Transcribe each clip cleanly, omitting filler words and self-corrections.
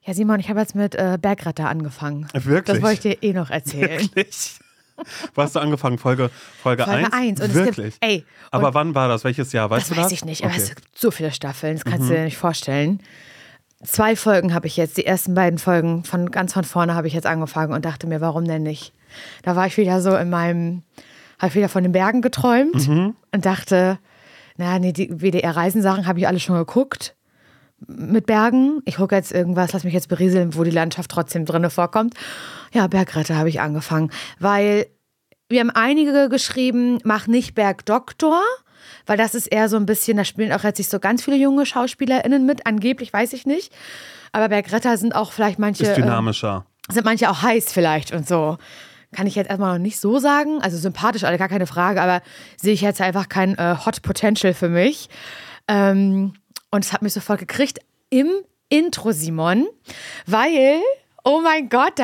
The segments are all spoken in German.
Ja, Simon, ich habe jetzt mit Bergretter angefangen. Wirklich? Das wollte ich dir noch erzählen. Wirklich? Wo hast du angefangen? Folge 1? Folge 1. Und wirklich? Es gibt, aber wann war das? Welches Jahr? Weißt du das? weiß ich nicht, aber Okay. es gibt so viele Staffeln, das kannst du dir nicht vorstellen. 2 Folgen habe ich jetzt, die ersten beiden Folgen ganz von vorne habe ich jetzt angefangen und dachte mir, warum denn nicht? Da war ich wieder so habe ich wieder von den Bergen geträumt und dachte, die WDR-Reisensachen habe ich alle schon geguckt mit Bergen. Ich gucke jetzt irgendwas, lass mich jetzt berieseln, wo die Landschaft trotzdem drin vorkommt. Ja, Bergretter habe ich angefangen, weil wir haben einige geschrieben, mach nicht Bergdoktor, weil das ist eher so ein bisschen, da spielen auch jetzt nicht so ganz viele junge SchauspielerInnen mit, angeblich, weiß ich nicht. Aber Bergretter sind auch vielleicht manche... Ist dynamischer. Sind manche auch heiß vielleicht und so. Kann ich jetzt erstmal noch nicht so sagen. Also sympathisch, gar keine Frage, aber sehe ich jetzt einfach kein Hot Potential für mich. Und es hat mich sofort gekriegt im Intro, Simon, weil, oh mein Gott,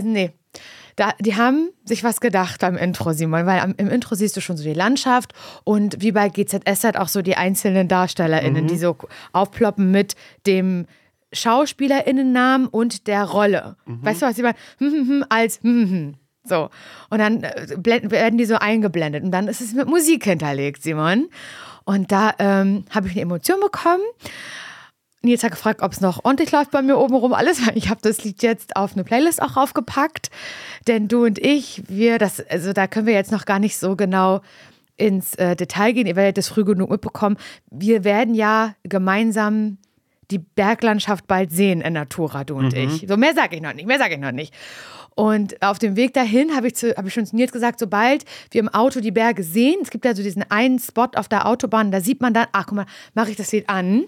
die haben sich was gedacht am Intro, Simon, weil im Intro siehst du schon so die Landschaft und wie bei GZSZ halt auch so die einzelnen DarstellerInnen, die so aufploppen mit dem SchauspielerInnennamen und der Rolle. Weißt du, was ich meine? Als so. Und dann werden die so eingeblendet und dann ist es mit Musik hinterlegt, Simon. Und da habe ich eine Emotion bekommen. Nils hat gefragt, ob es noch ordentlich läuft bei mir oben rum alles, weil ich habe das Lied jetzt auf eine Playlist auch raufgepackt. Denn du und ich, da können wir jetzt noch gar nicht so genau ins Detail gehen. Ihr werdet das früh genug mitbekommen. Wir werden ja gemeinsam die Berglandschaft bald sehen in Natura, du und ich. So, mehr sage ich noch nicht. Und auf dem Weg dahin habe ich schon zu Nils gesagt, sobald wir im Auto die Berge sehen, es gibt ja so diesen einen Spot auf der Autobahn, da sieht man dann, ach guck mal, mache ich das Lied an.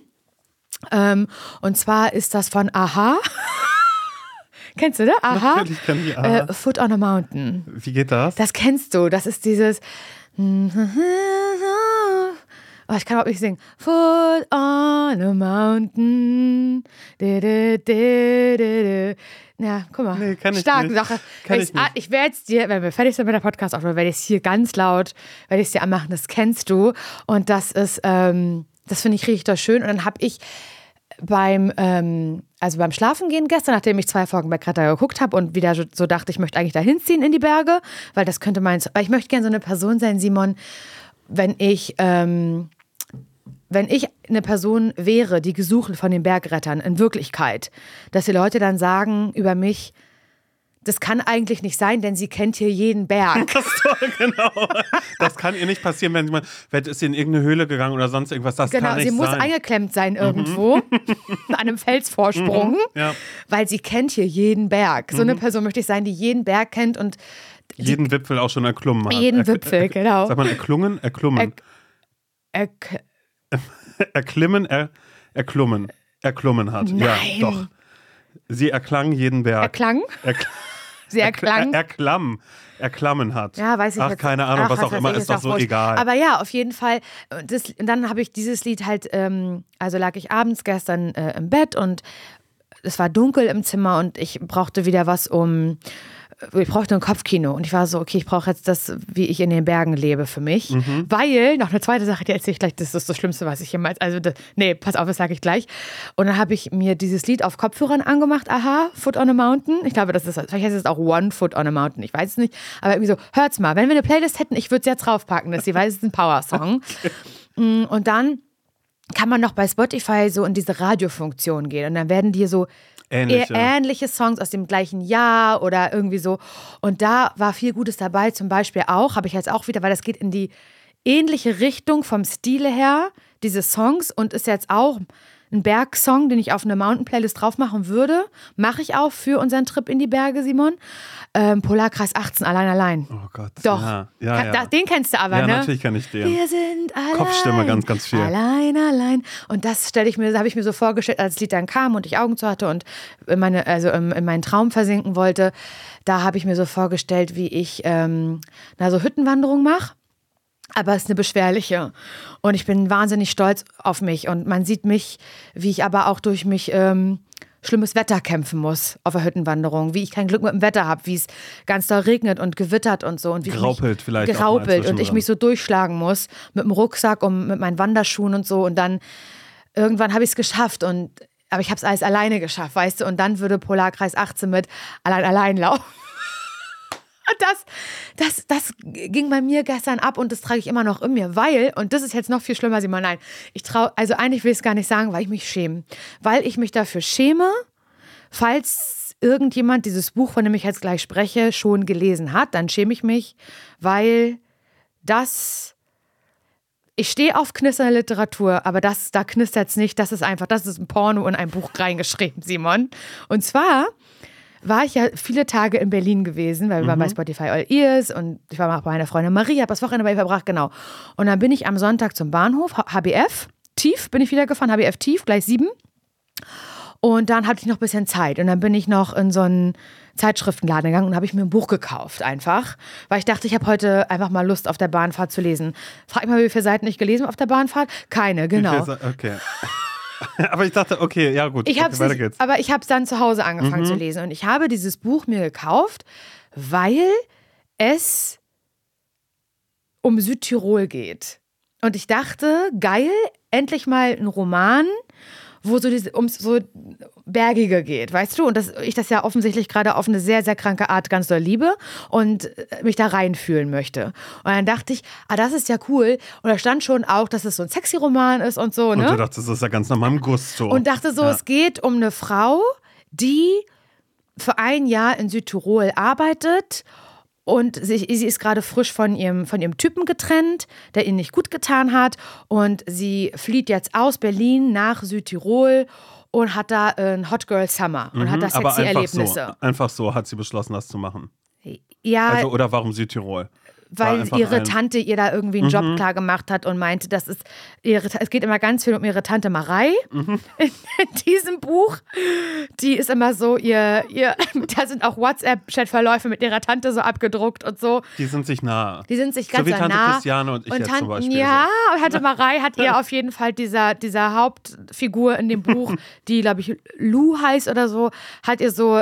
Und zwar ist das von Aha. Kennst du, ne? Aha. Natürlich kenn ich Aha. Foot on a Mountain. Wie geht das? Das kennst du. Das ist dieses... Oh, ich kann überhaupt nicht singen. Foot on a Mountain. Ja, guck mal. Nee, kann ich starke nicht. Sache. Kann ich nicht. Ich werde es dir, wenn wir fertig sind mit der Podcast-Aufnahme, werde ich es hier ganz laut, werde ich es dir anmachen. Das kennst du. Und das ist, das finde ich richtig schön. Und dann habe ich beim Schlafengehen gestern, nachdem ich 2 Folgen Bergretter geguckt habe und wieder so dachte, ich möchte eigentlich da hinziehen in die Berge, weil das könnte weil ich möchte gerne so eine Person sein, Simon, wenn ich eine Person wäre, die gesucht von den Bergrettern in Wirklichkeit, dass die Leute dann sagen über mich, das kann eigentlich nicht sein, denn sie kennt hier jeden Berg. Genau. Das kann ihr nicht passieren, wenn jemand, ist sie in irgendeine Höhle gegangen oder sonst irgendwas, das kann nicht sein. Genau, sie muss eingeklemmt sein irgendwo, an einem Felsvorsprung, weil sie kennt hier jeden Berg. So eine Person möchte ich sein, die jeden Berg kennt und jeden Wipfel auch schon erklommen hat. Jeden Wipfel, genau. Sagt man erklungen? Erklommen. Erklommen hat. Nein. Ja, doch. Sie erklang jeden Berg. Erklang? Sie erklang? Erklammen hat. Ja, weiß ich Ach, jetzt. keine Ahnung, was auch immer, ist doch so egal. Aber ja, auf jeden Fall. Und dann habe ich dieses Lied halt, also lag ich abends gestern im Bett und es war dunkel im Zimmer und ich brauchte wieder ich brauchte ein Kopfkino und ich war so, okay, ich brauche jetzt das, wie ich in den Bergen lebe für mich, weil, noch eine zweite Sache, die erzähle ich gleich, das ist das Schlimmste, was ich jemals, pass auf, das sage ich gleich. Und dann habe ich mir dieses Lied auf Kopfhörern angemacht, Aha, Foot on a Mountain, ich glaube, vielleicht heißt es auch One Foot on a Mountain, ich weiß es nicht, aber irgendwie so, hört's mal, wenn wir eine Playlist hätten, ich würde es jetzt draufpacken, weil es ist ein Power-Song. Und dann kann man noch bei Spotify so in diese Radiofunktion gehen und dann werden dir so ähnliche Songs aus dem gleichen Jahr oder irgendwie so. Und da war viel Gutes dabei, zum Beispiel habe ich jetzt auch wieder, weil das geht in die ähnliche Richtung vom Stile her, diese Songs, und ist jetzt auch ein Bergsong, den ich auf eine Mountain-Playlist drauf machen würde. Mache ich auch für unseren Trip in die Berge, Simon. Polarkreis 18, allein. Oh Gott. Doch. Ja. Den kennst du aber, ne? Ja, natürlich kenn ich den. Wir sind allein. Kopfstimme ganz viel. Allein. Und das habe ich mir so vorgestellt, als das Lied dann kam und ich Augen zu hatte und in meinen Traum versinken wollte. Da habe ich mir so vorgestellt, wie ich so Hüttenwanderung mache. Aber es ist eine beschwerliche. Und ich bin wahnsinnig stolz auf mich. Und man sieht mich, wie ich aber auch durch mich schlimmes Wetter kämpfen muss auf der Hüttenwanderung. Wie ich kein Glück mit dem Wetter habe, wie es ganz doll regnet und gewittert und so. Und wie Graupelt vielleicht. Graupelt und ich mich so durchschlagen muss mit dem Rucksack und mit meinen Wanderschuhen und so. Und dann irgendwann habe ich es geschafft. Und aber ich habe es alles alleine geschafft, weißt du, und dann würde Polarkreis 18 mit allein laufen. Und das ging bei mir gestern ab und das trage ich immer noch in mir, weil, und das ist jetzt noch viel schlimmer, Simon, nein, also eigentlich will ich es gar nicht sagen, weil ich mich schäme. Weil ich mich dafür schäme, falls irgendjemand dieses Buch, von dem ich jetzt gleich spreche, schon gelesen hat, dann schäme ich mich, weil ich stehe auf knisternde Literatur, aber da knistert es nicht, das ist ein Porno in ein Buch reingeschrieben, Simon. Und zwar war ich ja viele Tage in Berlin gewesen, weil wir waren bei Spotify All Ears und ich war auch bei meiner Freundin Marie, habe das Wochenende bei ihr verbracht, genau. Und dann bin ich am Sonntag zum Bahnhof, HBF, Tief bin ich wieder gefahren, HBF Tief, gleich 7. Und dann hatte ich noch ein bisschen Zeit und dann bin ich noch in so einen Zeitschriftenladen gegangen und habe ich mir ein Buch gekauft einfach, weil ich dachte, ich habe heute einfach mal Lust auf der Bahnfahrt zu lesen. Frag mich mal, wie viele Seiten ich gelesen habe auf der Bahnfahrt? Keine, genau. Okay. Aber ich dachte, okay, ja gut, weiter geht's. Aber ich habe es dann zu Hause angefangen zu lesen und ich habe dieses Buch mir gekauft, weil es um Südtirol geht. Und ich dachte, geil, endlich mal ein Roman, wo ums so Bergige geht, weißt du? Und ich das ja offensichtlich gerade auf eine sehr, sehr kranke Art ganz doll liebe und mich da reinfühlen möchte. Und dann dachte ich, das ist ja cool. Und da stand schon auch, dass es so ein sexy Roman ist und so, ne? Und du dachtest, das ist ja ganz normal im Gusto. Und dachte so, es geht um eine Frau, die für ein Jahr in Südtirol arbeitet. Und sie ist gerade frisch von ihrem Typen getrennt, der ihnen nicht gut getan hat. Und sie flieht jetzt aus Berlin nach Südtirol und hat da ein Hot Girl Summer und hat da sexy Erlebnisse. Einfach so hat sie beschlossen, das zu machen. Ja. Also, oder warum Südtirol? Weil ihre Tante ihr da irgendwie einen Job klar gemacht hat und meinte, es geht immer ganz viel um ihre Tante Marei in diesem Buch. Die ist immer so, da sind auch WhatsApp-Chat-Verläufe mit ihrer Tante so abgedruckt und so. Die sind sich nah. Die sind sich ganz so wie Tante nah. Christiane und ich jetzt zum Beispiel. Ja, und Tante Marei hat ihr auf jeden Fall dieser Hauptfigur in dem Buch, die, glaube ich, Lou heißt oder so, hat ihr so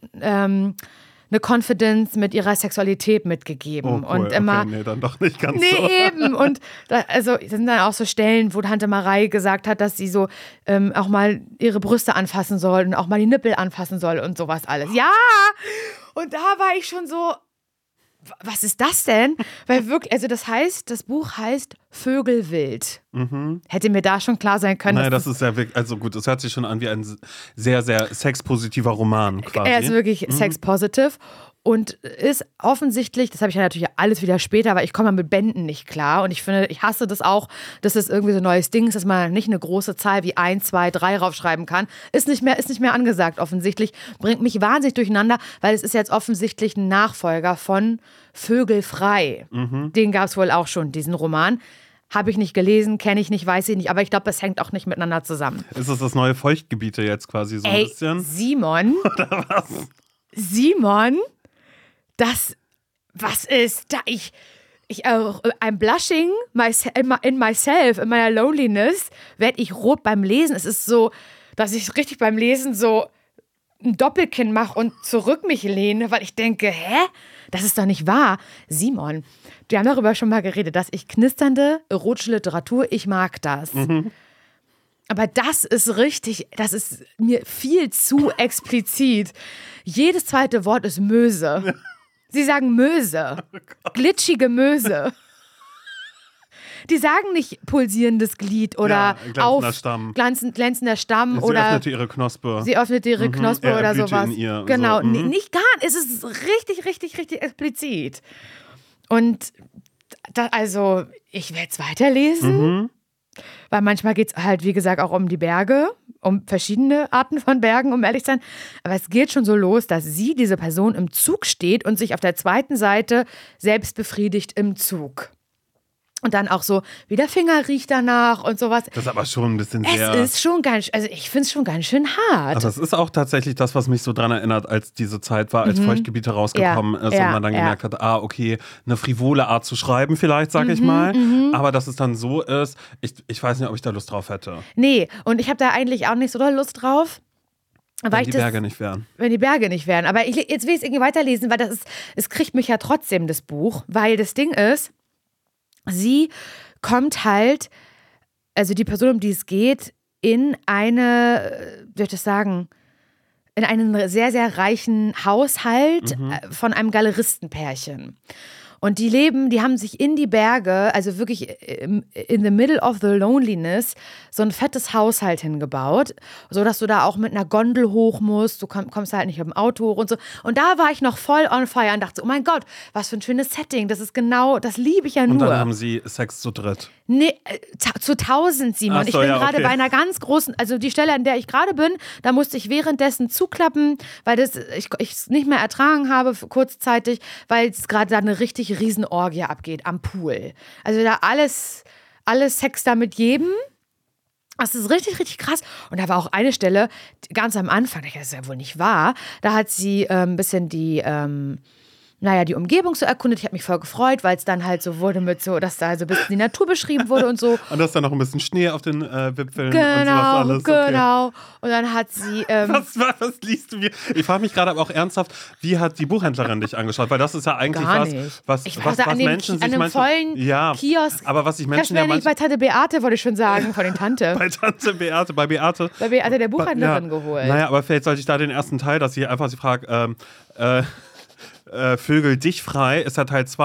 eine Confidence mit ihrer Sexualität mitgegeben. Oh, cool. Und immer, okay, nee, dann doch nicht ganz so. Nee, eben. Und es sind dann auch so Stellen, wo Tante Marei gesagt hat, dass sie so auch mal ihre Brüste anfassen soll und auch mal die Nippel anfassen soll und sowas alles. Ja! Und da war ich schon so, was ist das denn? Weil wirklich, also das Buch heißt Vögelwild. Hätte mir da schon klar sein können. Nein, das ist ja wirklich, also gut, es hört sich schon an wie ein sehr, sehr sexpositiver Roman quasi. Er ist wirklich sexpositive und ist offensichtlich, das habe ich ja natürlich alles wieder später, aber ich komme mit Bänden nicht klar und ich finde, ich hasse das auch, dass das irgendwie so ein neues Ding ist, dass man nicht eine große Zahl wie 1, 2, 3 raufschreiben kann. Ist nicht mehr angesagt offensichtlich, bringt mich wahnsinnig durcheinander, weil es ist jetzt offensichtlich ein Nachfolger von Vögelfrei. Den gab es wohl auch schon, diesen Roman. Habe ich nicht gelesen, kenne ich nicht, weiß ich nicht, aber ich glaube, das hängt auch nicht miteinander zusammen. Ist das neue Feuchtgebiete jetzt quasi so ein bisschen? Simon? Oder was? Simon? Was ist da? I'm blushing in myself, in meiner Loneliness, werde ich rot beim Lesen. Es ist so, dass ich richtig beim Lesen so ein Doppelkinn mache und zurück mich lehne, weil ich denke, das ist doch nicht wahr. Simon, wir haben darüber schon mal geredet, dass ich knisternde erotische Literatur, ich mag das. Aber das ist mir viel zu explizit. Jedes zweite Wort ist Möse. Sie sagen Möse. Glitschige Möse. Die sagen nicht pulsierendes Glied oder glänzender Stamm. Sie öffnete ihre Knospe. Sie öffnete ihre Knospe oder sowas. In ihr, genau, so. Nicht gar nicht. Es ist richtig, richtig, richtig explizit. Und also, ich werde es weiterlesen. Weil manchmal geht es halt, wie gesagt, auch um die Berge, um verschiedene Arten von Bergen, um ehrlich zu sein. Aber es geht schon so los, dass diese Person im Zug steht und sich auf der zweiten Seite selbst befriedigt im Zug. Und dann auch so, wie der Finger riecht danach und sowas. Das ist aber schon ein bisschen sehr... Es ist schon ich finde es schon ganz schön hart. Aber es ist auch tatsächlich das, was mich so dran erinnert, als diese Zeit war, als Feuchtgebiete rausgekommen ist und man dann gemerkt hat, okay, eine frivole Art zu schreiben vielleicht, sag ich mal. Aber dass es dann so ist, ich weiß nicht, ob ich da Lust drauf hätte. Nee, und ich habe da eigentlich auch nicht so doll Lust drauf. Wenn die Berge nicht wären. Wenn die Berge nicht wären. Aber jetzt will ich es irgendwie weiterlesen, weil es kriegt mich ja trotzdem, das Buch. Weil das Ding ist, sie kommt halt, also die Person, um die es geht, in wie soll ich das sagen, in einen sehr, sehr reichen Haushalt von einem Galeristenpärchen. Und die haben sich in die Berge, also wirklich in the middle of the loneliness, so ein fettes Haus halt hingebaut, sodass du da auch mit einer Gondel hoch musst, du kommst halt nicht mit dem Auto hoch und so. Und da war ich noch voll on fire und dachte so, oh mein Gott, was für ein schönes Setting, das liebe ich ja nur. Und dann haben sie Sex zu dritt. Nee, zu 1000, Simon. Ach so, ich bin ja, gerade okay. bei einer ganz großen, also die Stelle, an der ich gerade bin, da musste ich währenddessen zuklappen, weil ich es nicht mehr ertragen habe, kurzzeitig, weil es gerade da eine richtig riesen Orgie abgeht am Pool. Also da alles Sex da mit jedem. Das ist richtig, richtig krass. Und da war auch eine Stelle, ganz am Anfang, das ist ja wohl nicht wahr, da hat sie ein bisschen die Umgebung so erkundet. Ich habe mich voll gefreut, weil es dann halt so wurde dass da so ein bisschen die Natur beschrieben wurde und so. Und dass da noch ein bisschen Schnee auf den Wipfeln und sowas Genau, alles. genau. Okay. Und dann hat sie... Was liest du mir? Ich frage mich gerade aber auch ernsthaft, wie hat die Buchhändlerin dich angeschaut? Weil das ist ja eigentlich was Menschen sich manchmal... vollen Kiosk. Aber was sich Menschen ja bei Tante Beate, wollte ich schon sagen, von den Tante. Bei Tante Beate, bei Beate. Bei Beate der Buchhändlerin geholt. Naja, aber vielleicht sollte ich da den ersten Teil, dass ich einfach sie frage, Vögel dich frei, ist ja Teil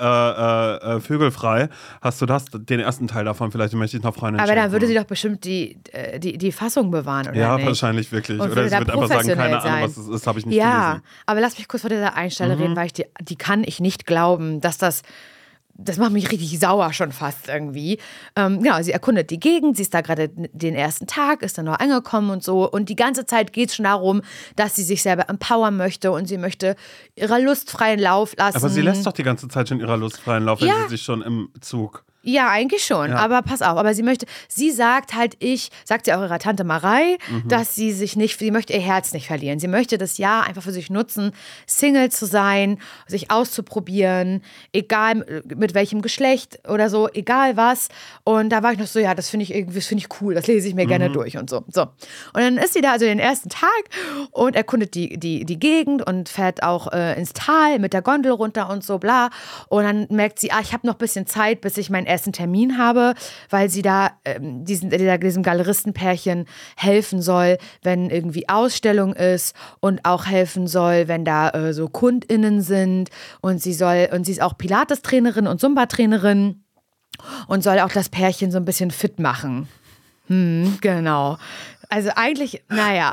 2 Vögel frei. Hast du den ersten Teil davon? Vielleicht möchte ich noch Freundin Aber schenken. dann würde sie doch bestimmt die Fassung bewahren, oder ja, nicht? wahrscheinlich wirklich. Und oder sie wird einfach sagen, keine Ahnung, was es ist, habe ich nicht gelesen. Ja, aber lass mich kurz vor dieser Einstelle reden, weil die kann ich nicht glauben, dass das macht mich richtig sauer schon fast irgendwie. Genau, sie erkundet die Gegend, sie ist da gerade den ersten Tag, ist dann noch angekommen und so. Und die ganze Zeit geht es schon darum, dass sie sich selber empowern möchte und sie möchte ihrer Lust freien Lauf lassen. Aber sie lässt doch die ganze Zeit schon ihrer Lust freien Lauf, wenn sie sich schon im Zug... Ja, eigentlich schon, aber pass auf, aber sie sagt sie auch ihrer Tante Marei, dass sie möchte ihr Herz nicht verlieren. Sie möchte das Jahr einfach für sich nutzen, Single zu sein, sich auszuprobieren, egal mit welchem Geschlecht oder so, egal was. Und da war ich noch so, ja, das finde ich cool, das lese ich mir gerne durch und so. Und dann ist sie da also den ersten Tag und erkundet die Gegend und fährt auch ins Tal mit der Gondel runter und so, bla. Und dann merkt sie, ich habe noch ein bisschen Zeit, bis ich meinen ersten Termin habe, weil sie da diesem Galeristenpärchen helfen soll, wenn irgendwie Ausstellung ist und auch helfen soll, wenn da so KundInnen sind und sie ist auch Pilates-Trainerin und Zumba-Trainerin und soll auch das Pärchen so ein bisschen fit machen. Genau. Also eigentlich, naja.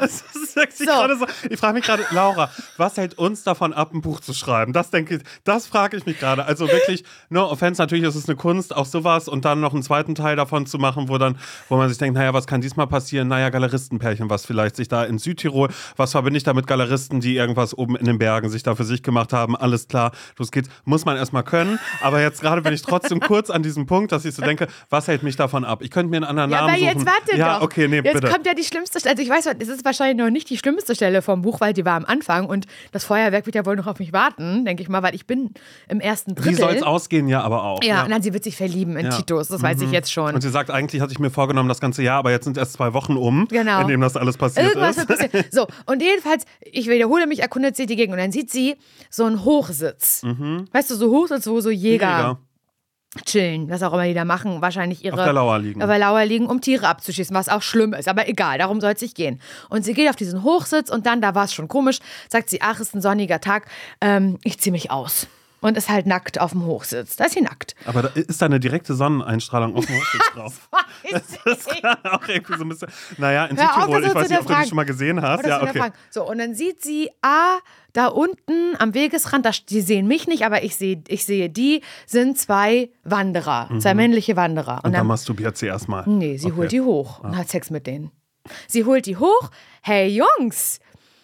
Ich frage mich gerade, Laura, was hält uns davon ab, ein Buch zu schreiben? Das frage ich mich gerade. Also wirklich, no offense, natürlich ist es eine Kunst, auch sowas und dann noch einen zweiten Teil davon zu machen, wo man sich denkt, naja, was kann diesmal passieren? Naja, Galeristenpärchen, was vielleicht sich da in Südtirol, was verbinde ich da mit Galeristen, die irgendwas oben in den Bergen sich da für sich gemacht haben? Alles klar, los geht's. Muss man erstmal können. Aber jetzt gerade bin ich trotzdem kurz an diesem Punkt, dass ich so denke, was hält mich davon ab? Ich könnte mir einen anderen Namen suchen. Ja, aber jetzt warte doch. Okay, nee, jetzt bitte. Kommt ja die schlimmste Stelle, also ich weiß, es ist wahrscheinlich noch nicht die schlimmste Stelle vom Buch, weil die war am Anfang und das Feuerwerk wird ja wohl noch auf mich warten, denke ich mal, weil ich bin im ersten Drittel. Wie soll es ausgehen? Ja, aber auch. Ja, und dann sie wird sich verlieben in Titus, das weiß ich jetzt schon. Und sie sagt, eigentlich hatte ich mir vorgenommen das ganze Jahr, aber jetzt sind erst 2 Wochen um, in dem das alles passiert Irgendwas ist. Wird passieren. So, und jedenfalls, ich wiederhole mich, erkundet sie die Gegend und dann sieht sie so einen Hochsitz. Weißt du, so Hochsitz, wo so Jäger chillen, was auch immer die da machen, wahrscheinlich auf der Lauer liegen, um Tiere abzuschießen, was auch schlimm ist, aber egal, darum soll es nicht gehen. Und sie geht auf diesen Hochsitz und dann, da war es schon komisch, sagt sie, ist ein sonniger Tag, ich ziehe mich aus. Und ist halt nackt auf dem Hochsitz. Da ist sie nackt. Aber da ist da eine direkte Sonneneinstrahlung auf dem Hochsitz drauf. Das ist auch irgendwie so ein bisschen. Naja, in Südtirol, ich weiß nicht, ob du die schon mal gesehen hast. Ja, okay. So, und dann sieht sie, da unten am Wegesrand, die sehen mich nicht, aber ich sehe die, sind 2 Wanderer, 2 männliche Wanderer. Und dann masturbiert sie erstmal. Nee, sie holt die hoch und hat Sex mit denen. Sie holt die hoch. Hey Jungs,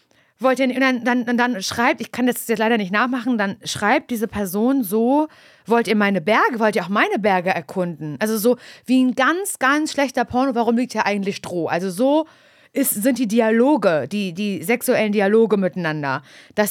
dann schreibt, ich kann das jetzt leider nicht nachmachen, dann schreibt diese Person so, wollt ihr auch meine Berge erkunden? Also so wie ein ganz, ganz schlechter Porno, warum liegt hier eigentlich Stroh? Also so sind die Dialoge, die sexuellen Dialoge miteinander,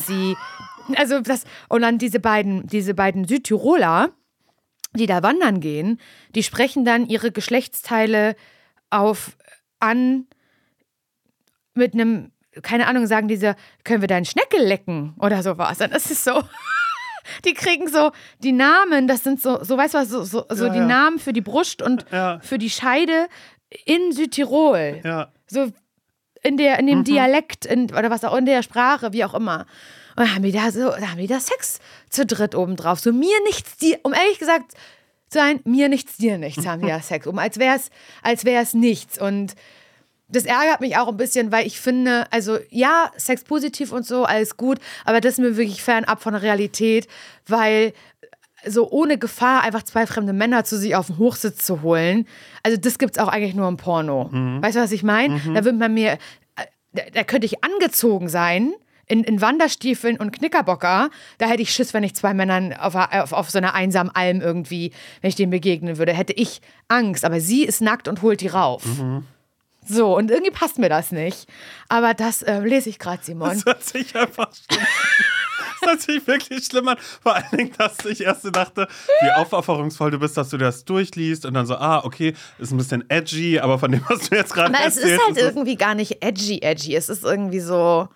und dann diese beiden Südtiroler, die da wandern gehen, die sprechen dann ihre Geschlechtsteile an mit einem, keine Ahnung, sagen diese, können wir deinen Schneckel lecken oder sowas. Und das ist so, die kriegen so die Namen, das sind so weißt du was, so die Namen für die Brust und für die Scheide in Südtirol. Ja. So in dem Dialekt oder was auch in der Sprache, wie auch immer. Und dann haben die da Sex zu dritt obendrauf. So mir nichts, um ehrlich gesagt zu sein, mir nichts, dir nichts, haben die da Sex. Als wär's nichts. Und das ärgert mich auch ein bisschen, weil ich finde, also ja, Sex positiv und so, alles gut, aber das ist mir wirklich fernab von der Realität, weil so ohne Gefahr einfach zwei fremde Männer zu sich auf den Hochsitz zu holen, also das gibt's auch eigentlich nur im Porno. Weißt du, was ich meine? Da wird man mir, da könnte ich angezogen sein, in Wanderstiefeln und Knickerbocker, da hätte ich Schiss, wenn ich zwei Männern auf so einer einsamen Alm irgendwie, wenn ich denen begegnen würde, hätte ich Angst, aber sie ist nackt und holt die rauf. So, und irgendwie passt mir das nicht. Aber das lese ich gerade, Simon. Das hört sich einfach schlimm an. Das hört sich wirklich schlimm an. Vor allen Dingen, dass ich erst dachte, wie aufopferungsvoll du bist, dass du das durchliest und dann so, okay, ist ein bisschen edgy, aber von dem, was du jetzt gerade erzählst. Es ist halt irgendwie gar nicht edgy. Es ist irgendwie so,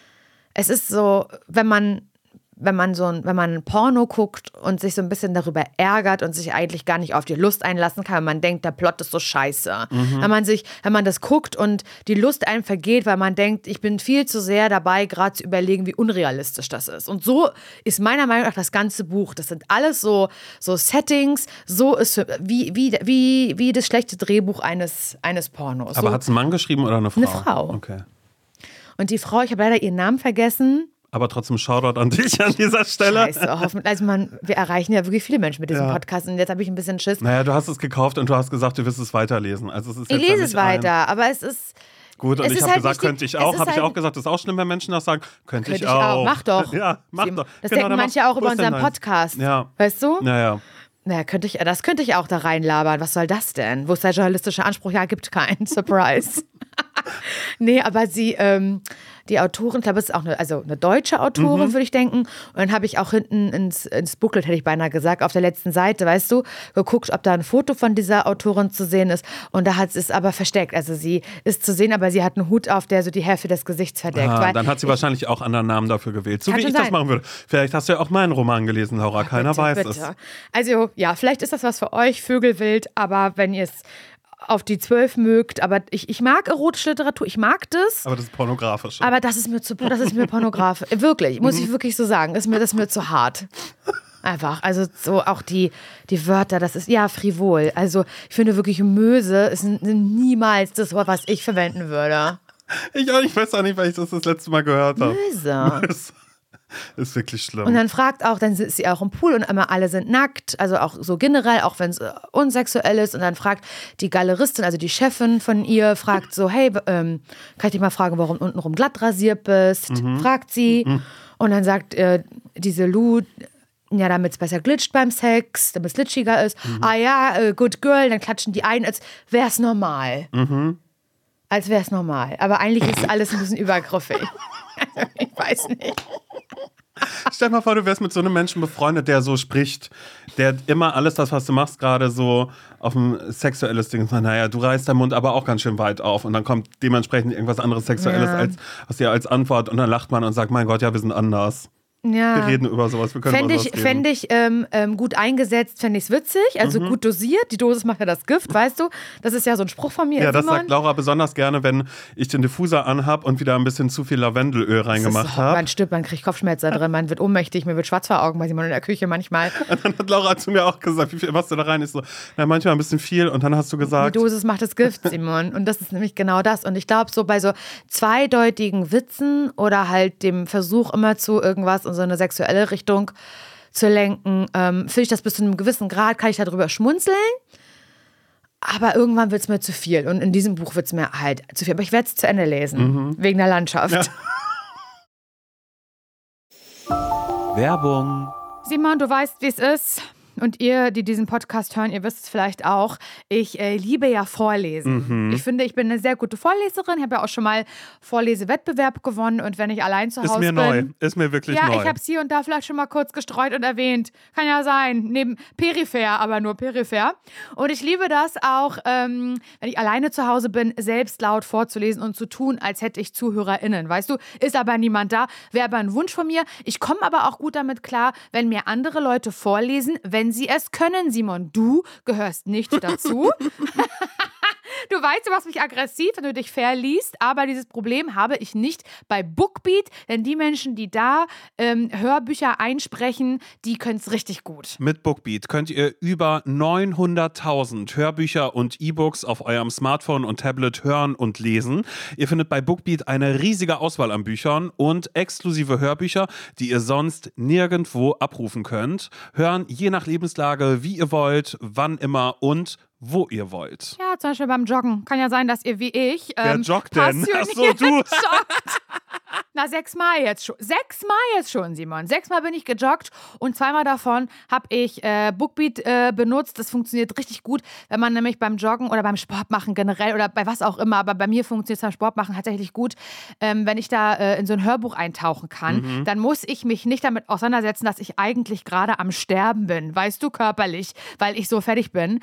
wenn man Porno guckt und sich so ein bisschen darüber ärgert und sich eigentlich gar nicht auf die Lust einlassen kann, weil man denkt, der Plot ist so scheiße. Wenn man das guckt und die Lust einem vergeht, weil man denkt, ich bin viel zu sehr dabei, gerade zu überlegen, wie unrealistisch das ist. Und so ist meiner Meinung nach das ganze Buch. Das sind alles so Settings, so ist wie das schlechte Drehbuch eines Pornos. Aber hat es ein Mann geschrieben oder eine Frau? Eine Frau. Okay. Und die Frau, ich habe leider ihren Namen vergessen. Aber trotzdem Shoutout an dich an dieser Stelle. Scheiße, wir erreichen ja wirklich viele Menschen mit diesem Podcast und jetzt habe ich ein bisschen Schiss. Naja, du hast es gekauft und du hast gesagt, du wirst es weiterlesen. Also es ist ich lese es weiter, aber es ist... Gut, und ich habe gesagt, könnte ich auch. Habe ich auch gesagt, das ist auch schlimm, wenn Menschen das sagen. Könnte ich auch. Mach doch. Ja, mach doch. Das denken manche auch über unseren Podcast. Ja. Weißt du? Ja. Naja, das könnte ich auch da reinlabern. Was soll das denn? Wo ist der journalistische Anspruch? Ja, gibt keinen. Surprise. Nee, aber die Autorin, ich glaube, es ist auch eine deutsche Autorin, würde ich denken. Und dann habe ich auch hinten ins Booklet, hätte ich beinahe gesagt, auf der letzten Seite, weißt du, geguckt, ob da ein Foto von dieser Autorin zu sehen ist. Und da ist aber versteckt. Also sie ist zu sehen, aber sie hat einen Hut auf, der so die Hälfte des Gesichts verdeckt. Dann hat sie wahrscheinlich auch anderen Namen dafür gewählt. So wie ich das machen würde. Vielleicht hast du ja auch meinen Roman gelesen, Laura. Keiner weiß es. Also ja, vielleicht ist das was für euch, Vögelwild, aber wenn ihr es auf die 12 mögt, aber ich mag erotische Literatur, ich mag das. Aber das ist pornografisch. Aber das ist mir pornografisch. Wirklich, muss ich wirklich so sagen, das ist mir zu hart. Einfach, also so auch die Wörter, das ist, ja, frivol. Also ich finde wirklich, Möse ist niemals das Wort, was ich verwenden würde. Ich weiß auch nicht, weil ich das letzte Mal gehört habe. Möse. Ist wirklich schlimm. Und dann dann ist sie auch im Pool und immer alle sind nackt, also auch so generell, auch wenn es unsexuell ist. Und dann fragt die Galeristin, also die Chefin von ihr, fragt so, hey, kann ich dich mal fragen, warum du untenrum glatt rasiert bist? Fragt sie. Und dann sagt diese Lou, ja, damit es besser glitscht beim Sex, damit es glitschiger ist. Good girl, dann klatschen die ein, als wäre es normal. Als wäre es normal. Aber eigentlich ist alles ein bisschen übergriffig. Ich weiß nicht. Stell dir mal vor, du wärst mit so einem Menschen befreundet, der so spricht, der immer alles das, was du machst, gerade so auf ein sexuelles Ding. Naja, du reißt deinen Mund aber auch ganz schön weit auf und dann kommt dementsprechend irgendwas anderes Sexuelles als Antwort und dann lacht man und sagt, mein Gott, ja, wir sind anders. Ja. Wir reden über sowas, wir können über sowas reden. Fände ich gut eingesetzt, fände ich es witzig, also gut dosiert. Die Dosis macht ja das Gift, weißt du? Das ist ja so ein Spruch von mir. Ja, das sagt Laura besonders gerne, wenn ich den Diffuser anhab und wieder ein bisschen zu viel Lavendelöl reingemacht habe. Man stirbt, man kriegt Kopfschmerzen da drin, man wird ohnmächtig, mir wird schwarz vor Augen bei Simon in der Küche manchmal. Und dann hat Laura zu mir auch gesagt, wie viel machst du da rein? Ich so, manchmal ein bisschen viel und dann hast du gesagt... Die Dosis macht das Gift, Simon. Und das ist nämlich genau das. Und ich glaube, so bei so zweideutigen Witzen oder halt dem Versuch immer zu irgendwas in so eine sexuelle Richtung zu lenken, finde ich das bis zu einem gewissen Grad, kann ich darüber schmunzeln, aber irgendwann wird es mir zu viel und in diesem Buch wird es mir halt zu viel, aber ich werde es zu Ende lesen, wegen der Landschaft. Ja. Werbung. Simon, du weißt, wie es ist. Und ihr, die diesen Podcast hören, ihr wisst es vielleicht auch, ich liebe ja Vorlesen. Ich finde, ich bin eine sehr gute Vorleserin. Ich habe ja auch schon mal Vorlesewettbewerb gewonnen. Und wenn ich allein zu Hause bin... Ist mir wirklich neu. Ja, ich habe es hier und da vielleicht schon mal kurz gestreut und erwähnt. Kann ja sein. Neben peripher, aber nur peripher. Und ich liebe das auch, wenn ich alleine zu Hause bin, selbst laut vorzulesen und zu tun, als hätte ich ZuhörerInnen. Weißt du, ist aber niemand da. Wäre aber ein Wunsch von mir. Ich komme aber auch gut damit klar, wenn mir andere Leute vorlesen, wenn sie es können, Simon. Du gehörst nicht dazu. Du weißt, du machst mich aggressiv, wenn du dich verliest, aber dieses Problem habe ich nicht bei Bookbeat, denn die Menschen, die da Hörbücher einsprechen, die können es richtig gut. Mit Bookbeat könnt ihr über 900.000 Hörbücher und E-Books auf eurem Smartphone und Tablet hören und lesen. Ihr findet bei Bookbeat eine riesige Auswahl an Büchern und exklusive Hörbücher, die ihr sonst nirgendwo abrufen könnt. Hören je nach Lebenslage, wie ihr wollt, wann immer und wo ihr wollt. Ja, zum Beispiel beim Joggen. Kann ja sein, dass ihr wie ich Wer joggt denn? Achso, du. Joggt. Na, 6 Mal jetzt schon. 6 Mal jetzt schon, Simon. 6 Mal bin ich gejoggt und 2 Mal davon habe ich Bookbeat benutzt. Das funktioniert richtig gut, wenn man nämlich beim Joggen oder beim Sport machen generell oder bei was auch immer, aber bei mir funktioniert es beim Sport machen tatsächlich gut, wenn ich da in so ein Hörbuch eintauchen kann, dann muss ich mich nicht damit auseinandersetzen, dass ich eigentlich gerade am Sterben bin, weißt du, körperlich, weil ich so fertig bin.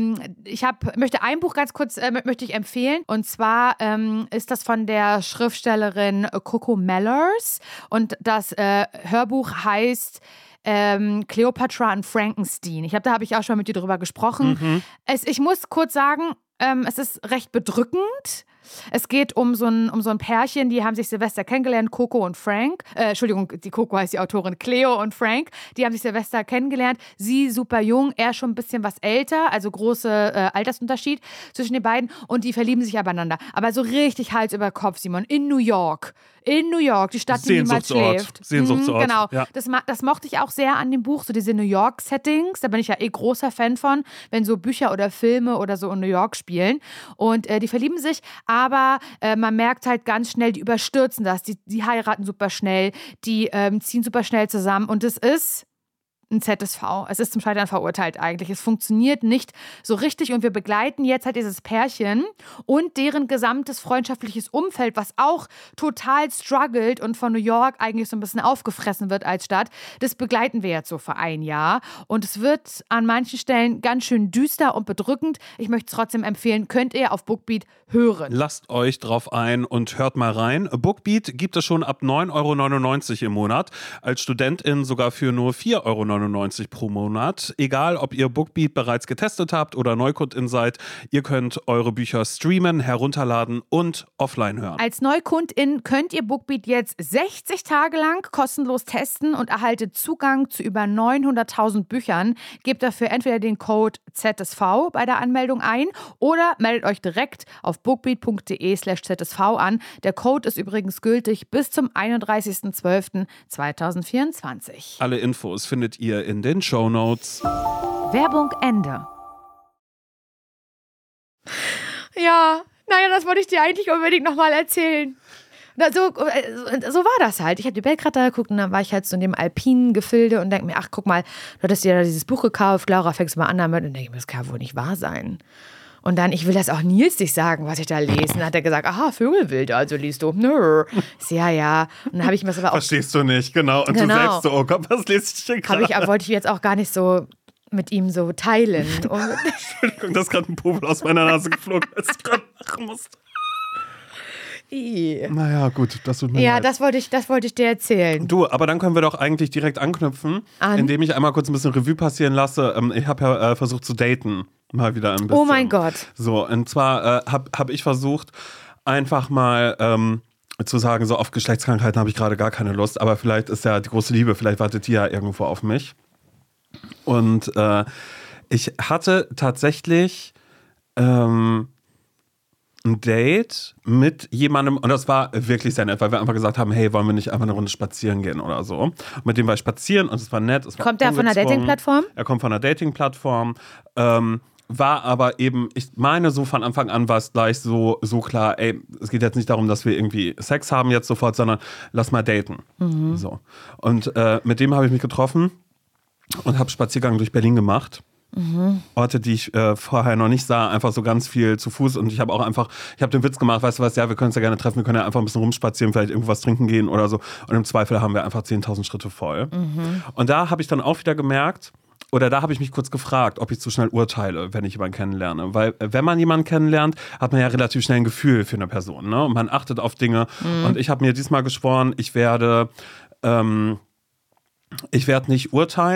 Möchte ein Buch ganz kurz möchte ich empfehlen und zwar ist das von der Schriftstellerin Coco Mellers und das Hörbuch heißt Cleopatra und Frankenstein. Da habe ich auch schon mit dir drüber gesprochen. Ich muss kurz sagen, es ist recht bedrückend. Es geht um so ein Pärchen, die haben sich Silvester kennengelernt, Coco und Frank. Entschuldigung, die Coco heißt die Autorin, Cleo und Frank. Die haben sich Silvester kennengelernt. Sie super jung, er schon ein bisschen was älter, also große Altersunterschied zwischen den beiden. Und die verlieben sich abeinander. Aber so richtig Hals über Kopf, Simon, in New York. In New York, die Stadt, die niemals schläft. Sehnsuchtsort. Genau, ja. Das mochte ich auch sehr an dem Buch, so diese New York-Settings. Da bin ich ja großer Fan von, wenn so Bücher oder Filme oder so in New York spielen. Und die verlieben sich, aber man merkt halt ganz schnell, die überstürzen das. Die heiraten super schnell, die ziehen super schnell zusammen. Und es ist ein ZSV. Es ist zum Scheitern verurteilt eigentlich. Es funktioniert nicht so richtig und wir begleiten jetzt halt dieses Pärchen und deren gesamtes freundschaftliches Umfeld, was auch total struggelt und von New York eigentlich so ein bisschen aufgefressen wird als Stadt. Das begleiten wir jetzt so für ein Jahr und es wird an manchen Stellen ganz schön düster und bedrückend. Ich möchte es trotzdem empfehlen, könnt ihr auf Bookbeat hören. Lasst euch drauf ein und hört mal rein. Bookbeat gibt es schon ab 9,99 € im Monat. Als Studentin sogar für nur 4,99 € pro Monat. Egal, ob ihr Bookbeat bereits getestet habt oder Neukundin seid, ihr könnt eure Bücher streamen, herunterladen und offline hören. Als Neukundin könnt ihr Bookbeat jetzt 60 Tage lang kostenlos testen und erhaltet Zugang zu über 900.000 Büchern. Gebt dafür entweder den Code ZSV bei der Anmeldung ein oder meldet euch direkt auf bookbeat.de/ZSV an. Der Code ist übrigens gültig bis zum 31.12.2024. Alle Infos findet ihr in den Shownotes. Werbung Ende. Ja, naja, das wollte ich dir eigentlich unbedingt nochmal erzählen. So war das halt. Ich habe die Belgrad geguckt und dann war ich halt so in dem alpinen Gefilde und denke mir, ach, guck mal, du hattest dir da dieses Buch gekauft, Laura, fängst mal an damit. Und denke ich mir, das kann wohl nicht wahr sein. Und dann, ich will das auch Nils nicht sagen, was ich da lese. Und dann hat er gesagt, aha, Vögelwild, also liest du. Nö. Ja. Und dann habe ich mir das aber auch... Verstehst du nicht, genau. Und du selbst so, oh Gott, was lese ich denn gerade? Wollte ich jetzt auch gar nicht so mit ihm so teilen. Entschuldigung, da ist gerade ein Popel aus meiner Nase geflogen, als ich gerade machen musste. Naja, gut, das tut mir leid. Das wollte ich dir erzählen. Du, aber dann können wir doch eigentlich direkt anknüpfen, indem ich einmal kurz ein bisschen Revue passieren lasse. Ich habe ja versucht zu daten, mal wieder ein bisschen. Oh mein Gott. So, und zwar hab ich versucht, einfach mal zu sagen, so auf Geschlechtskrankheiten habe ich gerade gar keine Lust, aber vielleicht ist ja die große Liebe, vielleicht wartet die ja irgendwo auf mich. Und ich hatte tatsächlich ein Date mit jemandem und das war wirklich sehr nett, weil wir einfach gesagt haben, hey, wollen wir nicht einfach eine Runde spazieren gehen oder so. Und mit dem war ich spazieren und es war nett. Kommt der von einer Dating-Plattform? Er kommt von einer Dating-Plattform, war aber eben, ich meine so von Anfang an war es gleich so klar, ey, es geht jetzt nicht darum, dass wir irgendwie Sex haben jetzt sofort, sondern lass mal daten. So. Und mit dem habe ich mich getroffen und habe Spaziergang durch Berlin gemacht. Orte, die ich vorher noch nicht sah, einfach so ganz viel zu Fuß und ich habe den Witz gemacht, weißt du was, ja, wir können uns ja gerne treffen, wir können ja einfach ein bisschen rumspazieren, vielleicht irgendwas trinken gehen oder so und im Zweifel haben wir einfach 10.000 Schritte voll. Und da habe ich dann auch wieder gemerkt, oder da habe ich mich kurz gefragt, ob ich zu schnell urteile, wenn ich jemanden kennenlerne, weil wenn man jemanden kennenlernt, hat man ja relativ schnell ein Gefühl für eine Person, ne? Und man achtet auf Dinge und ich habe mir diesmal geschworen, ich werde nicht urteilen,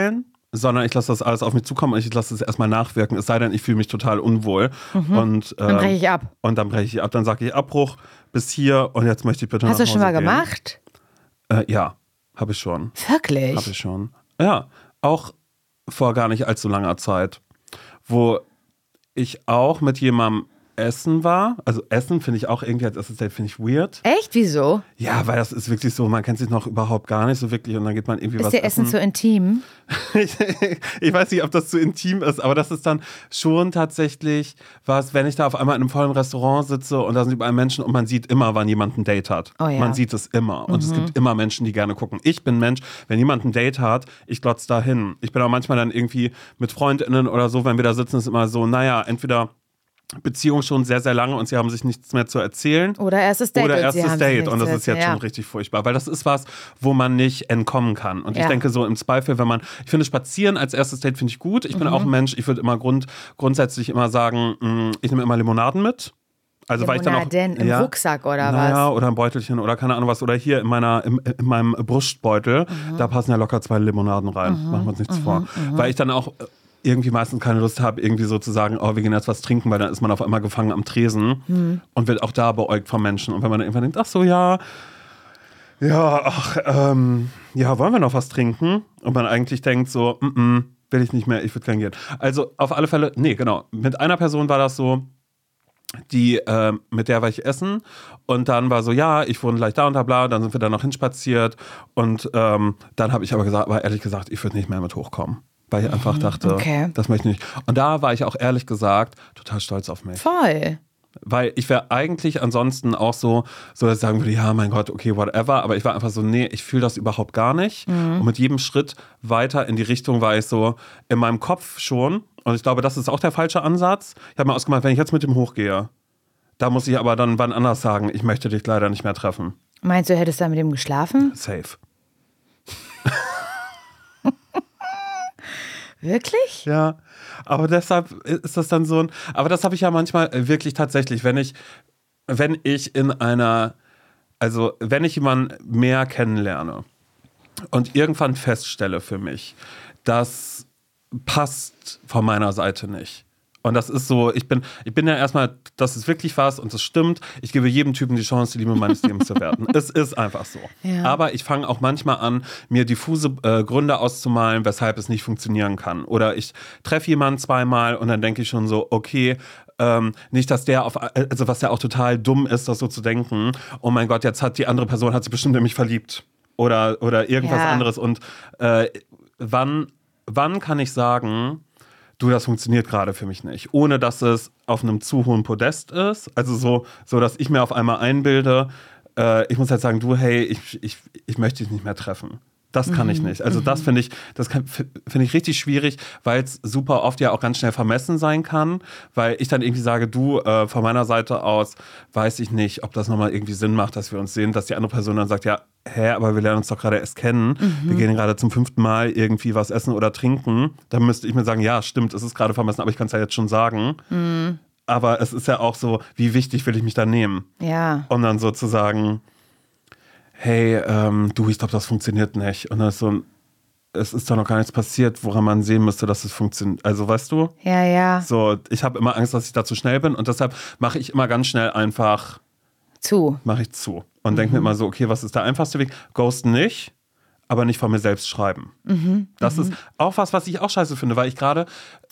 sondern ich lasse das alles auf mich zukommen und ich lasse es erstmal nachwirken, es sei denn, ich fühle mich total unwohl. Und, dann breche ich ab. Und dann breche ich ab, dann sage ich Abbruch bis hier und jetzt möchte ich bitte nach Hause gehen. Hast du schon mal gemacht? Ja, habe ich schon. Wirklich? Habe ich schon. Ja, auch vor gar nicht allzu langer Zeit, wo ich auch mit jemandem essen war. Also Essen finde ich auch irgendwie als erstes Date finde ich weird. Echt? Wieso? Ja, weil das ist wirklich so, man kennt sich noch überhaupt gar nicht so wirklich und dann geht man irgendwie was essen. Ist dir Essen zu intim? Ich weiß nicht, ob das zu intim ist, aber das ist dann schon tatsächlich was, wenn ich da auf einmal in einem vollen Restaurant sitze und da sind überall Menschen und man sieht immer, wann jemand ein Date hat. Oh ja. Man sieht es immer und es gibt immer Menschen, die gerne gucken. Ich bin Mensch, wenn jemand ein Date hat, ich glotze da hin. Ich bin auch manchmal dann irgendwie mit FreundInnen oder so, wenn wir da sitzen, ist immer so, naja, entweder Beziehung schon sehr, sehr lange und sie haben sich nichts mehr zu erzählen. Oder erstes Date. Und das ist jetzt schon richtig furchtbar, weil das ist was, wo man nicht entkommen kann. Und ich denke so im Zweifel, ich finde Spazieren als erstes Date finde ich gut. Ich bin auch ein Mensch, ich würde immer grundsätzlich immer sagen, ich nehme immer Limonaden mit. Also weil ich dann auch im Rucksack oder was? Ja, oder ein Beutelchen oder keine Ahnung was. Oder hier in meinem Brustbeutel, da passen ja locker 2 Limonaden rein. Machen wir uns nichts vor. Weil ich dann auch irgendwie meistens keine Lust habe, irgendwie so zu sagen, oh, wir gehen jetzt was trinken, weil dann ist man auf einmal gefangen am Tresen und wird auch da beäugt von Menschen. Und wenn man dann irgendwann denkt, ach so, wollen wir noch was trinken? Und man eigentlich denkt so, will ich nicht mehr, ich würde gerne gehen. Also auf alle Fälle, nee, genau. Mit einer Person war das so, mit der war ich essen und dann war so, ja, ich wohne gleich da und da, bla, dann sind wir da noch hinspaziert und dann habe ich aber ehrlich gesagt, ich würde nicht mehr mit hochkommen. Weil ich einfach dachte, das möchte ich nicht. Und da war ich auch ehrlich gesagt total stolz auf mich. Voll. Weil ich wäre eigentlich ansonsten auch so, dass ich sagen würde, ja, mein Gott, okay, whatever. Aber ich war einfach so, nee, ich fühle das überhaupt gar nicht. Und mit jedem Schritt weiter in die Richtung war ich so in meinem Kopf schon. Und ich glaube, das ist auch der falsche Ansatz. Ich habe mir ausgemacht, wenn ich jetzt mit dem hochgehe, da muss ich aber dann wann anders sagen, ich möchte dich leider nicht mehr treffen. Meinst du, hättest du mit ihm geschlafen? Safe. Wirklich? Ja, aber deshalb ist das dann so aber das habe ich ja manchmal wirklich tatsächlich, wenn ich wenn ich jemanden mehr kennenlerne und irgendwann feststelle für mich, das passt von meiner Seite nicht. Und das ist so, ich bin ja erstmal, das ist wirklich was und das stimmt. Ich gebe jedem Typen die Chance, die Liebe meines Lebens zu werden. Es ist einfach so. Ja. Aber ich fange auch manchmal an, mir diffuse Gründe auszumalen, weshalb es nicht funktionieren kann. Oder ich treffe jemanden 2-mal und dann denke ich schon so, okay, nicht, dass was ja auch total dumm ist, das so zu denken, oh mein Gott, jetzt hat die andere Person sich bestimmt in mich verliebt. Oder irgendwas anderes. Und wann kann ich sagen, du, das funktioniert gerade für mich nicht. Ohne, dass es auf einem zu hohen Podest ist. Also so dass ich mir auf einmal einbilde, ich muss halt sagen, du, hey, ich möchte dich nicht mehr treffen. Das kann ich nicht. Also das finde ich richtig schwierig, weil es super oft ja auch ganz schnell vermessen sein kann, weil ich dann irgendwie sage, du, von meiner Seite aus weiß ich nicht, ob das nochmal irgendwie Sinn macht, dass wir uns sehen, dass die andere Person dann sagt, ja, aber wir lernen uns doch gerade erst kennen, wir gehen gerade zum 5. Mal irgendwie was essen oder trinken, dann müsste ich mir sagen, ja, stimmt, es ist gerade vermessen, aber ich kann es ja jetzt schon sagen. Aber es ist ja auch so, wie wichtig will ich mich da nehmen? Ja. Und dann sozusagen, hey, du, ich glaube, das funktioniert nicht. Und dann ist so es ist doch noch gar nichts passiert, woran man sehen müsste, dass es funktioniert. Also, weißt du? Ja, ja. So, ich habe immer Angst, dass ich da zu schnell bin und deshalb mache ich immer ganz schnell einfach Mache ich zu. Und denke mir immer so, okay, was ist der einfachste Weg? Ghosten nicht, aber nicht von mir selbst schreiben. Das ist auch was ich auch scheiße finde, weil ich gerade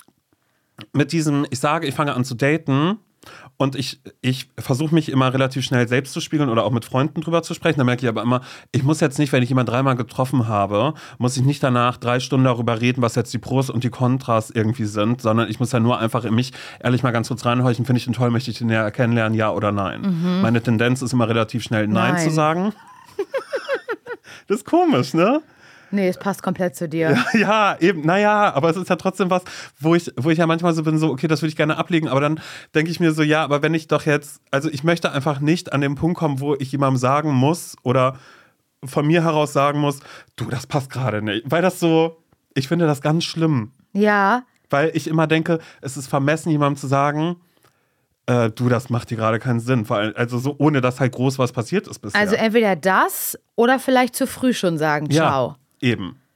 mit diesem, ich fange an zu daten und ich versuche mich immer relativ schnell selbst zu spiegeln oder auch mit Freunden drüber zu sprechen. Da merke ich aber immer, ich muss jetzt nicht, wenn ich jemanden 3-mal getroffen habe, muss ich nicht danach 3 Stunden darüber reden, was jetzt die Pros und die Kontras irgendwie sind, sondern ich muss ja nur einfach in mich ehrlich mal ganz kurz reinhorchen, finde ich den toll, möchte ich den näher kennenlernen, ja oder nein. Meine Tendenz ist immer relativ schnell Nein zu sagen. Das ist komisch, ne? Nee, es passt komplett zu dir. Ja, eben, naja, aber es ist ja trotzdem was, wo ich ja manchmal so bin, so, okay, das würde ich gerne ablegen, aber dann denke ich mir so, ja, aber wenn ich doch jetzt, also ich möchte einfach nicht an den Punkt kommen, wo ich jemandem sagen muss oder von mir heraus sagen muss, du, das passt gerade nicht. Weil das so, ich finde das ganz schlimm. Ja. Weil ich immer denke, es ist vermessen, jemandem zu sagen, du, das macht dir gerade keinen Sinn. Vor allem, also so, ohne dass halt groß was passiert ist bisher. Also entweder das oder vielleicht zu früh schon sagen, ciao. Ja, eben.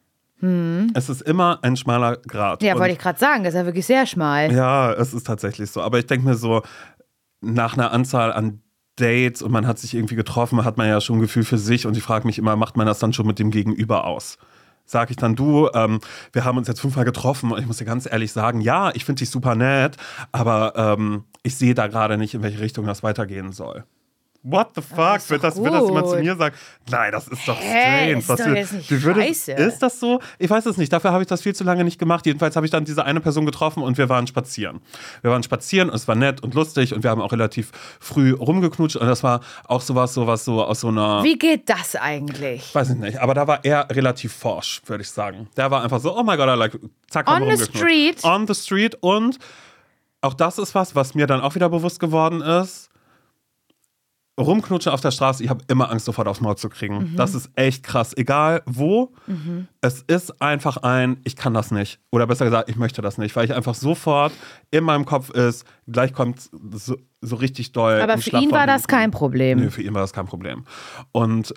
Es ist immer ein schmaler Grat. Ja, wollte ich gerade sagen, das ist ja wirklich sehr schmal. Ja, es ist tatsächlich so. Aber ich denke mir so, nach einer Anzahl an Dates und man hat sich irgendwie getroffen, hat man ja schon ein Gefühl für sich und ich frage mich immer, macht man das dann schon mit dem Gegenüber aus? Sag ich dann, du, wir haben uns jetzt 5-mal getroffen und ich muss dir ganz ehrlich sagen, ja, ich finde dich super nett, aber ich sehe da gerade nicht, in welche Richtung das weitergehen soll. What the fuck? Wird das jemand zu mir sagen? Nein, das ist doch strange. Ist doch jetzt nicht scheiße. Ist das so? Ich weiß es nicht. Dafür habe ich das viel zu lange nicht gemacht. Jedenfalls habe ich dann diese eine Person getroffen und wir waren spazieren. Und es war nett und lustig und wir haben auch relativ früh rumgeknutscht und das war auch sowas so aus so einer... Wie geht das eigentlich? Weiß ich nicht, aber da war er relativ forsch, würde ich sagen. Der war einfach so, oh my God, I like... Zack, haben wir rumgeknutscht. Street? On the street und auch das ist was mir dann auch wieder bewusst geworden ist. Rumknutschen auf der Straße, ich habe immer Angst, sofort aufs Maul zu kriegen. Das ist echt krass. Egal wo, es ist einfach ich kann das nicht. Oder besser gesagt, ich möchte das nicht, weil ich einfach sofort in meinem Kopf ist, gleich kommt so richtig doll. Aber für ihn war das kein Problem. Nö, für ihn war das kein Problem. Und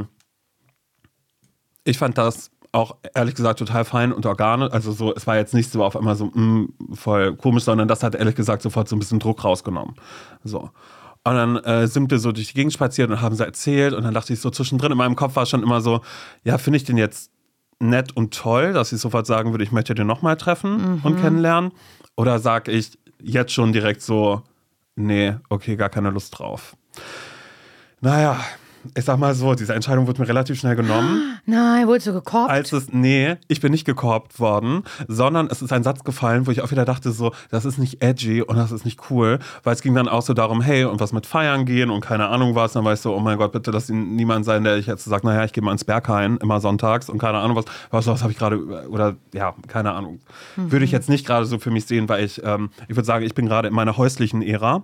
ich fand das auch ehrlich gesagt total fein und organisch. Also so, es war jetzt nicht so auf einmal so voll komisch, sondern das hat ehrlich gesagt sofort so ein bisschen Druck rausgenommen. So. Und dann sind wir so durch die Gegend spaziert und haben sie erzählt. Und dann dachte ich so zwischendrin, in meinem Kopf war schon immer so, ja, finde ich den jetzt nett und toll, dass ich sofort sagen würde, ich möchte den nochmal treffen und kennenlernen? Oder sage ich jetzt schon direkt so, nee, okay, gar keine Lust drauf. Naja, ich sag mal so, diese Entscheidung wurde mir relativ schnell genommen. Nein, wurdest du gekorbt? Nee, ich bin nicht gekorbt worden, sondern es ist ein Satz gefallen, wo ich auch wieder dachte so, das ist nicht edgy und das ist nicht cool, weil es ging dann auch so darum, hey, und was mit Feiern gehen und keine Ahnung was. Dann war ich so, oh mein Gott, bitte lass ihn niemand sein, der ich jetzt sagt, naja, ich gehe mal ins Berghain, immer sonntags und keine Ahnung was. Was habe ich gerade, oder ja, keine Ahnung. Würde ich jetzt nicht gerade so für mich sehen, weil ich würde sagen, ich bin gerade in meiner häuslichen Ära.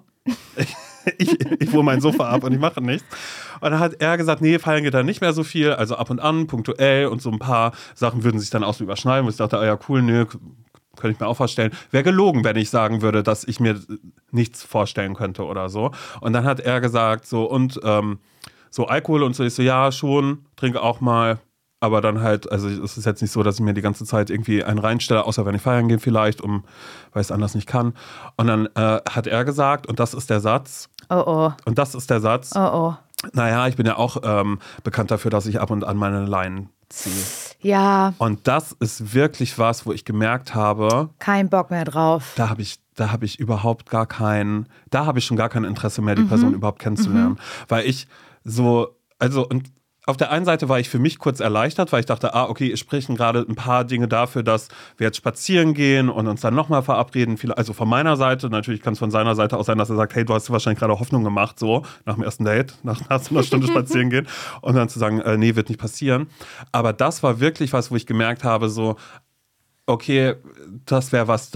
Ich hole mein Sofa ab und ich mache nichts. Und dann hat er gesagt, nee, feiern geht da nicht mehr so viel, also ab und an, punktuell und so ein paar Sachen würden sich dann auch so überschneiden, wo ich dachte, ja cool, nö, könnte ich mir auch vorstellen. Wäre gelogen, wenn ich sagen würde, dass ich mir nichts vorstellen könnte oder so. Und dann hat er gesagt, so und so Alkohol und so, ich so, ja schon, trinke auch mal. Aber dann halt, also es ist jetzt nicht so, dass ich mir die ganze Zeit irgendwie einen reinstelle, außer wenn ich feiern gehe vielleicht, weil ich es anders nicht kann. Und dann hat er gesagt, und das ist der Satz. Und das ist der Satz. Naja, ich bin ja auch bekannt dafür, dass ich ab und an meine Leinen ziehe. Ja. Und das ist wirklich was, wo ich gemerkt habe. Kein Bock mehr drauf. Da habe ich überhaupt gar kein, da habe ich schon gar kein Interesse mehr, die Person überhaupt kennenzulernen. Weil ich so, also und auf der einen Seite war ich für mich kurz erleichtert, weil ich dachte, okay, es sprechen gerade ein paar Dinge dafür, dass wir jetzt spazieren gehen und uns dann nochmal verabreden. Also von meiner Seite, natürlich kann es von seiner Seite auch sein, dass er sagt, hey, du hast dir wahrscheinlich gerade Hoffnung gemacht, so nach dem ersten Date, nach so einer Stunde spazieren gehen und dann zu sagen, nee, wird nicht passieren. Aber das war wirklich was, wo ich gemerkt habe, so, okay, das wäre was,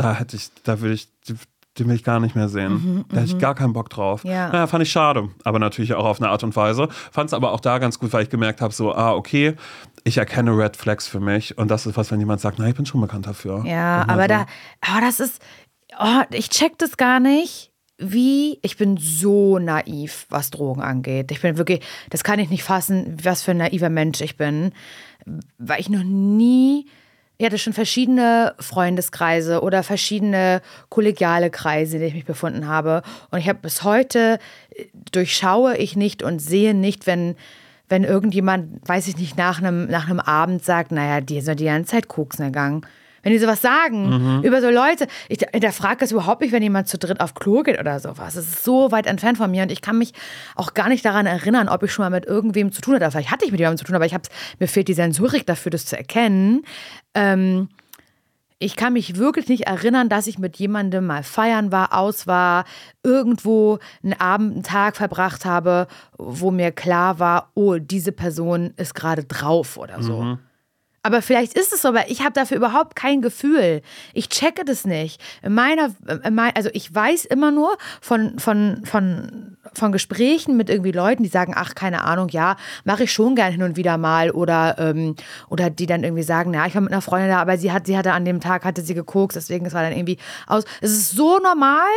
den will ich gar nicht mehr sehen. Da hätte ich gar keinen Bock drauf. Ja. Naja, fand ich schade, aber natürlich auch auf eine Art und Weise. Fand es aber auch da ganz gut, weil ich gemerkt habe, so, okay, ich erkenne Red Flags für mich und das ist was, wenn jemand sagt, na, ich bin schon bekannt dafür. Ja, aber das ist, ich check das gar nicht, ich bin so naiv, was Drogen angeht. Ich bin wirklich, das kann ich nicht fassen, was für ein naiver Mensch ich bin, weil ich noch nie... Ich hatte schon verschiedene Freundeskreise oder verschiedene kollegiale Kreise, in denen ich mich befunden habe. Und ich habe bis heute, durchschaue ich nicht und sehe nicht, wenn irgendjemand, weiß ich nicht, nach einem Abend sagt, naja, die sind die ganze Zeit koksen gegangen. Wenn die sowas sagen über so Leute, ich frage das überhaupt nicht, wenn jemand zu dritt auf Klo geht oder sowas. Es ist so weit entfernt von mir und ich kann mich auch gar nicht daran erinnern, ob ich schon mal mit irgendwem zu tun hatte. Vielleicht hatte ich mit jemandem zu tun, aber mir fehlt die Sensorik dafür, das zu erkennen. Ich kann mich wirklich nicht erinnern, dass ich mit jemandem mal feiern war, irgendwo einen Abend, einen Tag verbracht habe, wo mir klar war, oh, diese Person ist gerade drauf oder so. Aber vielleicht ist es so, aber ich habe dafür überhaupt kein Gefühl. Ich checke das nicht. Also ich weiß immer nur von Gesprächen mit irgendwie Leuten, die sagen, ach, keine Ahnung, ja, mache ich schon gern hin und wieder mal. Oder die dann irgendwie sagen, ja, ich war mit einer Freundin da, aber sie hatte an dem Tag, hatte sie gekokst, deswegen es war dann irgendwie aus. Es ist so normal,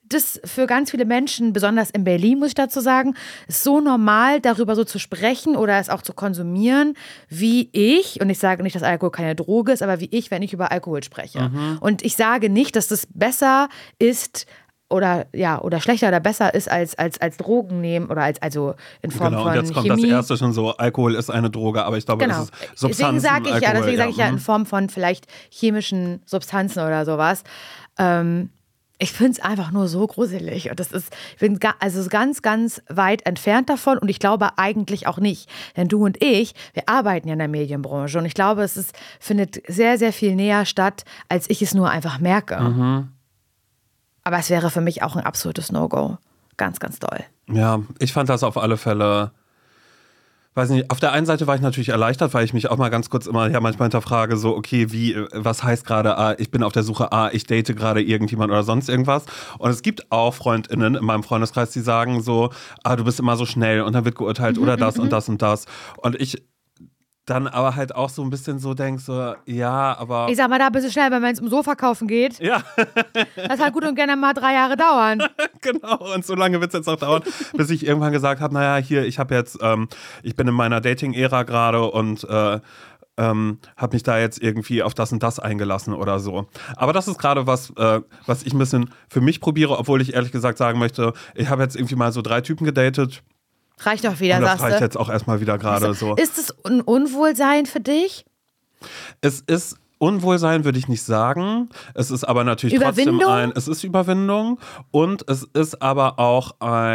das für ganz viele Menschen, besonders in Berlin, muss ich dazu sagen, ist so normal, darüber so zu sprechen oder es auch zu konsumieren, wie ich, und ich sage nicht, dass Alkohol keine Droge ist, aber wie ich, wenn ich über Alkohol spreche. Und ich sage nicht, dass das besser ist, oder schlechter oder besser ist als Drogen nehmen oder also in Form von Chemie. Und jetzt kommt das erste schon so, Alkohol ist eine Droge, aber ich glaube, es ist Substanzen. Deswegen sage ich ja in Form von vielleicht chemischen Substanzen oder sowas. Ich finde es einfach nur so gruselig und ich bin ganz, ganz weit entfernt davon und ich glaube eigentlich auch nicht, denn du und ich, wir arbeiten ja in der Medienbranche und ich glaube, findet sehr, sehr viel näher statt, als ich es nur einfach merke. Aber es wäre für mich auch ein absolutes No-Go. Ganz, ganz doll. Ja, ich fand das auf alle Fälle, weiß nicht, auf der einen Seite war ich natürlich erleichtert, weil ich mich auch mal ganz kurz immer manchmal hinterfrage, so, okay, was heißt gerade, ich bin auf der Suche, ich date gerade irgendjemand oder sonst irgendwas. Und es gibt auch FreundInnen in meinem Freundeskreis, die sagen so, du bist immer so schnell und dann wird geurteilt oder das und das und das. Und ich dann aber halt auch so ein bisschen so denk, so, ja, aber... Ich sag mal, da bist du schnell, wenn es um Sofa kaufen geht. Ja. Das hat gut und gerne mal 3 Jahre dauern. Genau, und so lange wird es jetzt auch dauern, bis ich irgendwann gesagt habe, naja, hier, ich bin in meiner Dating-Ära gerade und habe mich da jetzt irgendwie auf das und das eingelassen oder so. Aber das ist gerade was ich ein bisschen für mich probiere, obwohl ich ehrlich gesagt sagen möchte, ich habe jetzt irgendwie mal so 3 Typen gedatet. Reicht doch wieder, sagst du. Das reicht jetzt auch erstmal wieder gerade so. Ist es ein Unwohlsein für dich? Es ist Unwohlsein, würde ich nicht sagen. Es ist aber natürlich trotzdem es ist Überwindung und es ist aber auch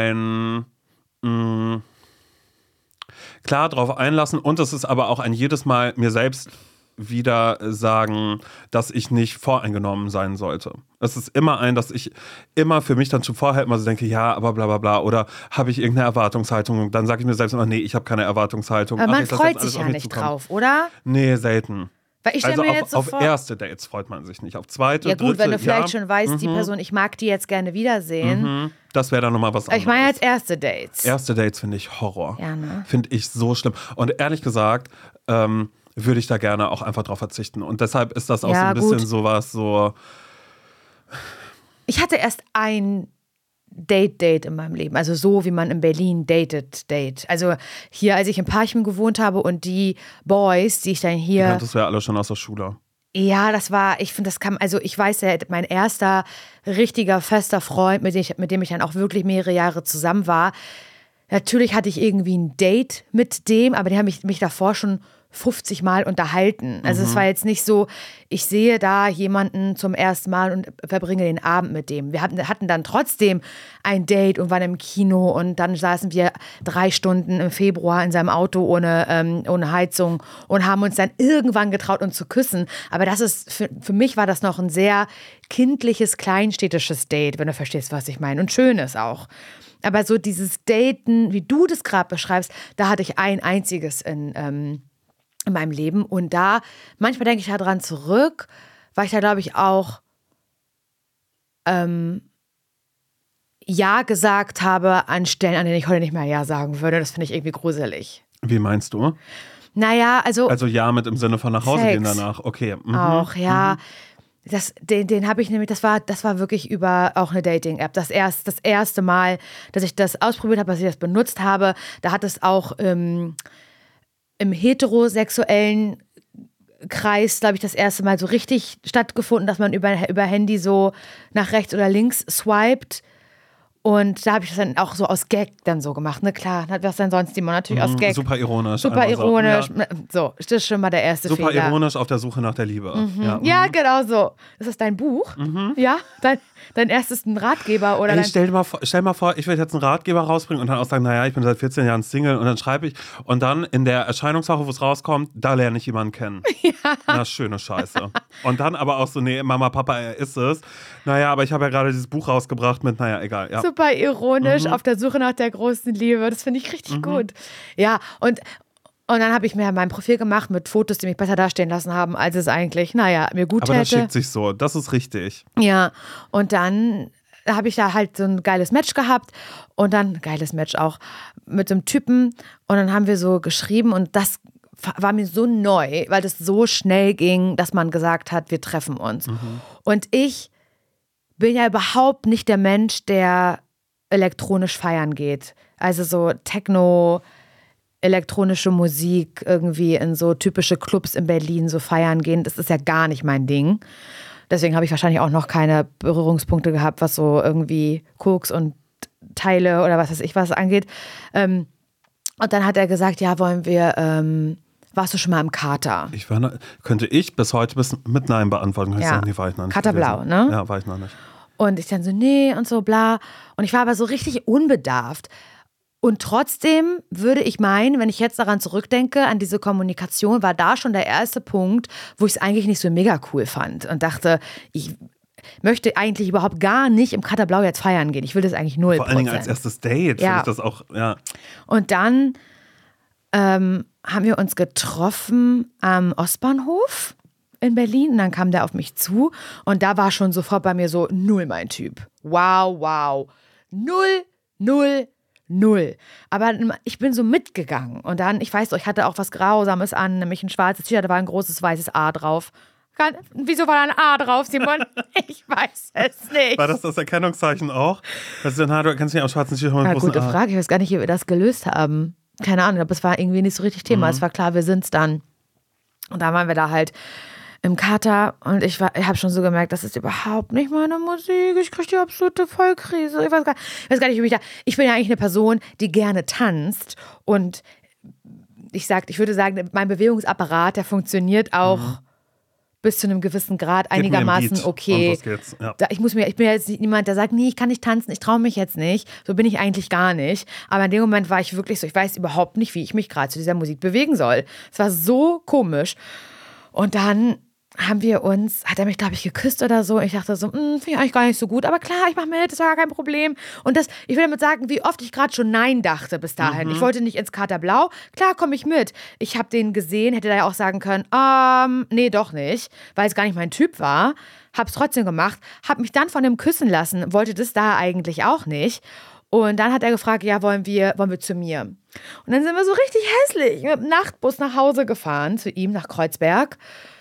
klar drauf einlassen und es ist aber auch ein jedes Mal mir selbst wieder sagen, dass ich nicht voreingenommen sein sollte. Es ist immer dass ich immer für mich dann schon vorher immer so denke, ja, aber bla bla bla, oder habe ich irgendeine Erwartungshaltung? Dann sage ich mir selbst immer, nee, ich habe keine Erwartungshaltung. Aber man freut sich ja nicht drauf, oder? Nee, selten. Weil ich stelle mir jetzt so vor, auf erste Dates freut man sich nicht, auf zweite, ja gut, dritte, wenn du vielleicht schon weißt, die Person, ich mag die jetzt gerne wiedersehen. Das wäre dann nochmal was anderes. Ich meine jetzt erste Dates. Erste Dates finde ich Horror. Ja, ne? Finde ich so schlimm. Und ehrlich gesagt, würde ich da gerne auch einfach drauf verzichten. Und deshalb ist das auch so ein bisschen sowas so... Ich hatte erst ein Date in meinem Leben. Also so, wie man in Berlin Date. Also hier, als ich in Parchim gewohnt habe und die Boys, die ich dann hier... Ja, das wäre alle schon aus der Schule. Ja, ich weiß ja, mein erster richtiger, fester Freund, mit dem ich dann auch wirklich mehrere Jahre zusammen war. Natürlich hatte ich irgendwie ein Date mit dem, aber die haben mich davor schon 50 Mal unterhalten. Also es war jetzt nicht so, ich sehe da jemanden zum ersten Mal und verbringe den Abend mit dem. Wir hatten dann trotzdem ein Date und waren im Kino und dann saßen wir 3 Stunden im Februar in seinem Auto ohne Heizung und haben uns dann irgendwann getraut, uns zu küssen. Aber das ist, für mich war das noch ein sehr kindliches, kleinstädtisches Date, wenn du verstehst, was ich meine. Und schönes auch. Aber so dieses Daten, wie du das gerade beschreibst, da hatte ich ein einziges in meinem Leben. Und da, manchmal denke ich da dran zurück, weil ich da, glaube ich, auch Ja gesagt habe an Stellen, an denen ich heute nicht mehr Ja sagen würde. Das finde ich irgendwie gruselig. Wie meinst du? Naja, also ja mit im Sinne von nach Hause gehen danach. Okay. Auch, ja. Den habe ich nämlich, das war wirklich über auch eine Dating-App. Das erste Mal, dass ich das ausprobiert habe, dass ich das benutzt habe, da hat es auch im heterosexuellen Kreis, glaube ich, das erste Mal so richtig stattgefunden, dass man über Handy so nach rechts oder links swiped. Und da habe ich das dann auch so aus Gag dann so gemacht. Ne, klar, was denn sonst immer natürlich aus Gag. Super ironisch. Super ironisch. Ja. So, das ist schon mal der erste Fehler. Super ironisch auf der Suche nach der Liebe. Ja, genau so. Ist das dein Buch? Ja, dein erstes Ratgeber oder stell mal vor, ich will jetzt einen Ratgeber rausbringen und dann auch sagen, naja, ich bin seit 14 Jahren Single und dann schreibe ich und dann in der Erscheinungswoche, wo es rauskommt, da lerne ich jemanden kennen. Ja. Na, schöne Scheiße. Und dann aber auch so, nee, Mama, Papa, er ist es. Naja, aber ich habe ja gerade dieses Buch rausgebracht mit, naja, egal. Ja. Super ironisch, auf der Suche nach der großen Liebe. Das finde ich richtig gut. Ja, und dann habe ich mir mein Profil gemacht mit Fotos, die mich besser dastehen lassen haben, als es eigentlich, mir gut aber hätte. Aber das schickt sich so, das ist richtig. Ja, und dann habe ich da halt so ein geiles Match gehabt und dann, geiles Match auch, mit so einem Typen und dann haben wir so geschrieben und das war mir so neu, weil das so schnell ging, dass man gesagt hat, wir treffen uns. Und ich bin ja überhaupt nicht der Mensch, der elektronisch feiern geht. Also so Techno, elektronische Musik irgendwie in so typische Clubs in Berlin so feiern gehen, das ist ja gar nicht mein Ding. Deswegen habe ich wahrscheinlich auch noch keine Berührungspunkte gehabt, was so irgendwie Koks und Teile oder was weiß ich was angeht. Und dann hat er gesagt, ja, wollen wir, warst du schon mal im Kater? Könnte ich bis heute mit Nein beantworten. Ja. Ich sagen, nee, war ich noch nicht. Kater Blau, ne? Ja, war ich noch nicht. Und ich dann so, nee und so, bla. Und ich war aber so richtig unbedarft. Und trotzdem würde ich meinen, wenn ich jetzt daran zurückdenke, an diese Kommunikation, war da schon der erste Punkt, wo ich es eigentlich nicht so mega cool fand und dachte, ich möchte eigentlich überhaupt gar nicht im Kater Blau jetzt feiern gehen. Ich will das eigentlich 0%. Vor allen Dingen als erstes Date finde ich das auch, ja. Und dann haben wir uns getroffen am Ostbahnhof in Berlin und dann kam der auf mich zu und da war schon sofort bei mir so 0 mein Typ. Wow. 0. Aber ich bin so mitgegangen und dann, ich weiß doch, ich hatte auch was Grausames an, nämlich ein schwarzes T-Shirt, da war ein großes weißes A drauf. Wieso war da ein A drauf, Simon? Ich weiß es nicht. War das Erkennungszeichen auch? Also, du kennst dich am schwarzen T-Shirt mit einem großen gute Frage, ich weiß gar nicht, wie wir das gelöst haben. Keine Ahnung, aber es war irgendwie nicht so richtig Thema. Es war klar, wir sind's dann. Und da waren wir da halt im Kater und ich habe schon so gemerkt, das ist überhaupt nicht meine Musik. Ich kriege die absolute Vollkrise. Ich weiß gar nicht, ich bin ja eigentlich eine Person, die gerne tanzt und ich würde sagen, mein Bewegungsapparat, der funktioniert auch bis zu einem gewissen Grad einigermaßen okay. Ja. Ich bin jetzt nicht niemand, der sagt, nee, ich kann nicht tanzen, ich traue mich jetzt nicht. So bin ich eigentlich gar nicht. Aber in dem Moment war ich wirklich so, ich weiß überhaupt nicht, wie ich mich gerade zu dieser Musik bewegen soll. Es war so komisch. Und dann hat er mich, glaube ich, geküsst oder so. Ich dachte so, finde ich eigentlich gar nicht so gut. Aber klar, ich mache mit, das war gar kein Problem. Und ich will damit sagen, wie oft ich gerade schon Nein dachte bis dahin. Ich wollte nicht ins Kater Blau. Klar, komme ich mit. Ich habe den gesehen, hätte da ja auch sagen können, nee, doch nicht, weil es gar nicht mein Typ war. Hab's trotzdem gemacht, hab mich dann von dem küssen lassen, wollte das da eigentlich auch nicht. Und dann hat er gefragt, ja, wollen wir zu mir? Und dann sind wir so richtig hässlich mit dem Nachtbus nach Hause gefahren, zu ihm nach Kreuzberg.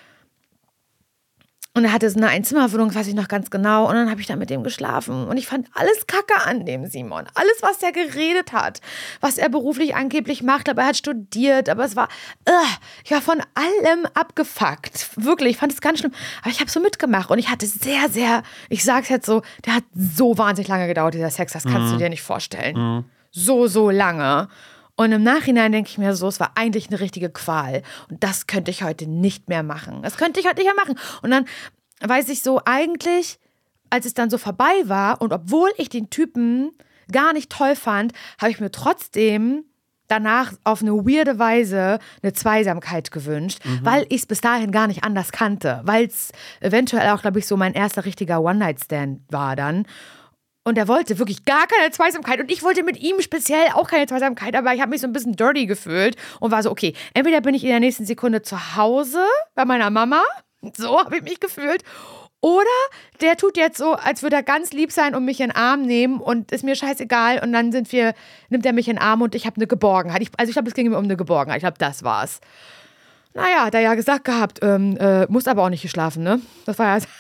Und er hatte so eine Einzimmerwohnung, weiß ich noch ganz genau. Und dann habe ich da mit dem geschlafen. Und ich fand alles Kacke an dem Simon. Alles, was er geredet hat. Was er beruflich angeblich macht. Aber er hat studiert. Aber es war, ich war von allem abgefuckt. Wirklich, ich fand es ganz schlimm. Aber ich habe so mitgemacht. Und ich hatte sehr, sehr, ich sag's jetzt so, der hat so wahnsinnig lange gedauert, dieser Sex. Das kannst du dir nicht vorstellen. So lange. Und im Nachhinein denke ich mir so, es war eigentlich eine richtige Qual. Und das könnte ich heute nicht mehr machen. Und dann weiß ich so, eigentlich, als es dann so vorbei war und obwohl ich den Typen gar nicht toll fand, habe ich mir trotzdem danach auf eine weirde Weise eine Zweisamkeit gewünscht, weil ich es bis dahin gar nicht anders kannte. Weil es eventuell auch, glaube ich, so mein erster richtiger One-Night-Stand war dann. Und er wollte wirklich gar keine Zweisamkeit. Und ich wollte mit ihm speziell auch keine Zweisamkeit. Aber ich habe mich so ein bisschen dirty gefühlt und war so, okay, entweder bin ich in der nächsten Sekunde zu Hause bei meiner Mama. So habe ich mich gefühlt. Oder der tut jetzt so, als würde er ganz lieb sein und mich in den Arm nehmen und ist mir scheißegal. Und dann nimmt er mich in den Arm und ich habe eine Geborgenheit. Ich glaube, es ging mir um eine Geborgenheit. Ich glaube, das war's. Naja, hat er ja gesagt gehabt, musst aber auch nicht geschlafen, ne? Das war ja...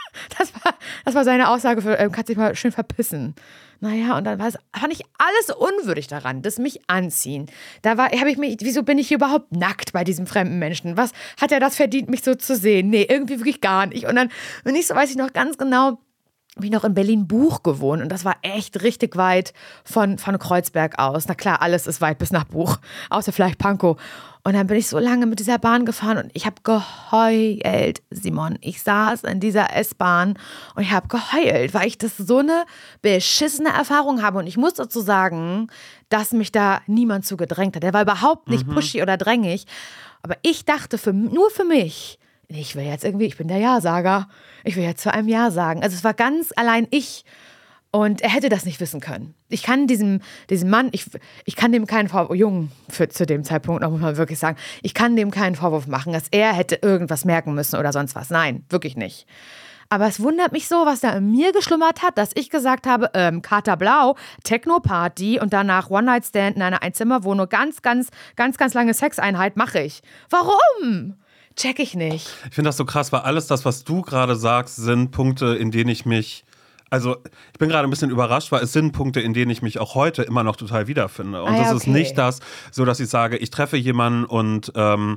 Das war seine Aussage für, kannst dich mal schön verpissen. Naja, und dann fand ich alles unwürdig daran, das mich anziehen. Wieso bin ich hier überhaupt nackt bei diesem fremden Menschen? Was hat er das verdient, mich so zu sehen? Nee, irgendwie wirklich gar nicht. Und ich so weiß ich noch ganz genau, habe ich noch in Berlin-Buch gewohnt und das war echt richtig weit von Kreuzberg aus. Na klar, alles ist weit bis nach Buch, außer vielleicht Pankow. Und dann bin ich so lange mit dieser Bahn gefahren und ich habe geheult, Simon. Ich saß in dieser S-Bahn und ich habe geheult, weil ich das so eine beschissene Erfahrung habe. Und ich muss dazu sagen, dass mich da niemand zu gedrängt hat. Der war überhaupt nicht pushy oder drängig. Aber ich dachte nur für mich, ich bin der Ja-Sager. Ich will jetzt zu einem Ja sagen. Also es war ganz allein ich. Und er hätte das nicht wissen können. Ich kann diesem Mann, ich kann dem keinen Vorwurf, Jungen zu dem Zeitpunkt noch, muss man wirklich sagen, ich kann dem keinen Vorwurf machen, dass er hätte irgendwas merken müssen oder sonst was. Nein, wirklich nicht. Aber es wundert mich so, was da in mir geschlummert hat, dass ich gesagt habe, Kater Blau, Techno-Party und danach One-Night-Stand in einer Einzimmerwohnung, ganz lange Sexeinheit mache ich. Warum? Check ich nicht. Ich finde das so krass, weil alles das, was du gerade sagst, sind Punkte, in denen ich mich Also ich bin gerade ein bisschen überrascht, weil es sind Punkte, in denen ich mich auch heute immer noch total wiederfinde. Und das ist nicht das, so dass ich sage, ich treffe jemanden und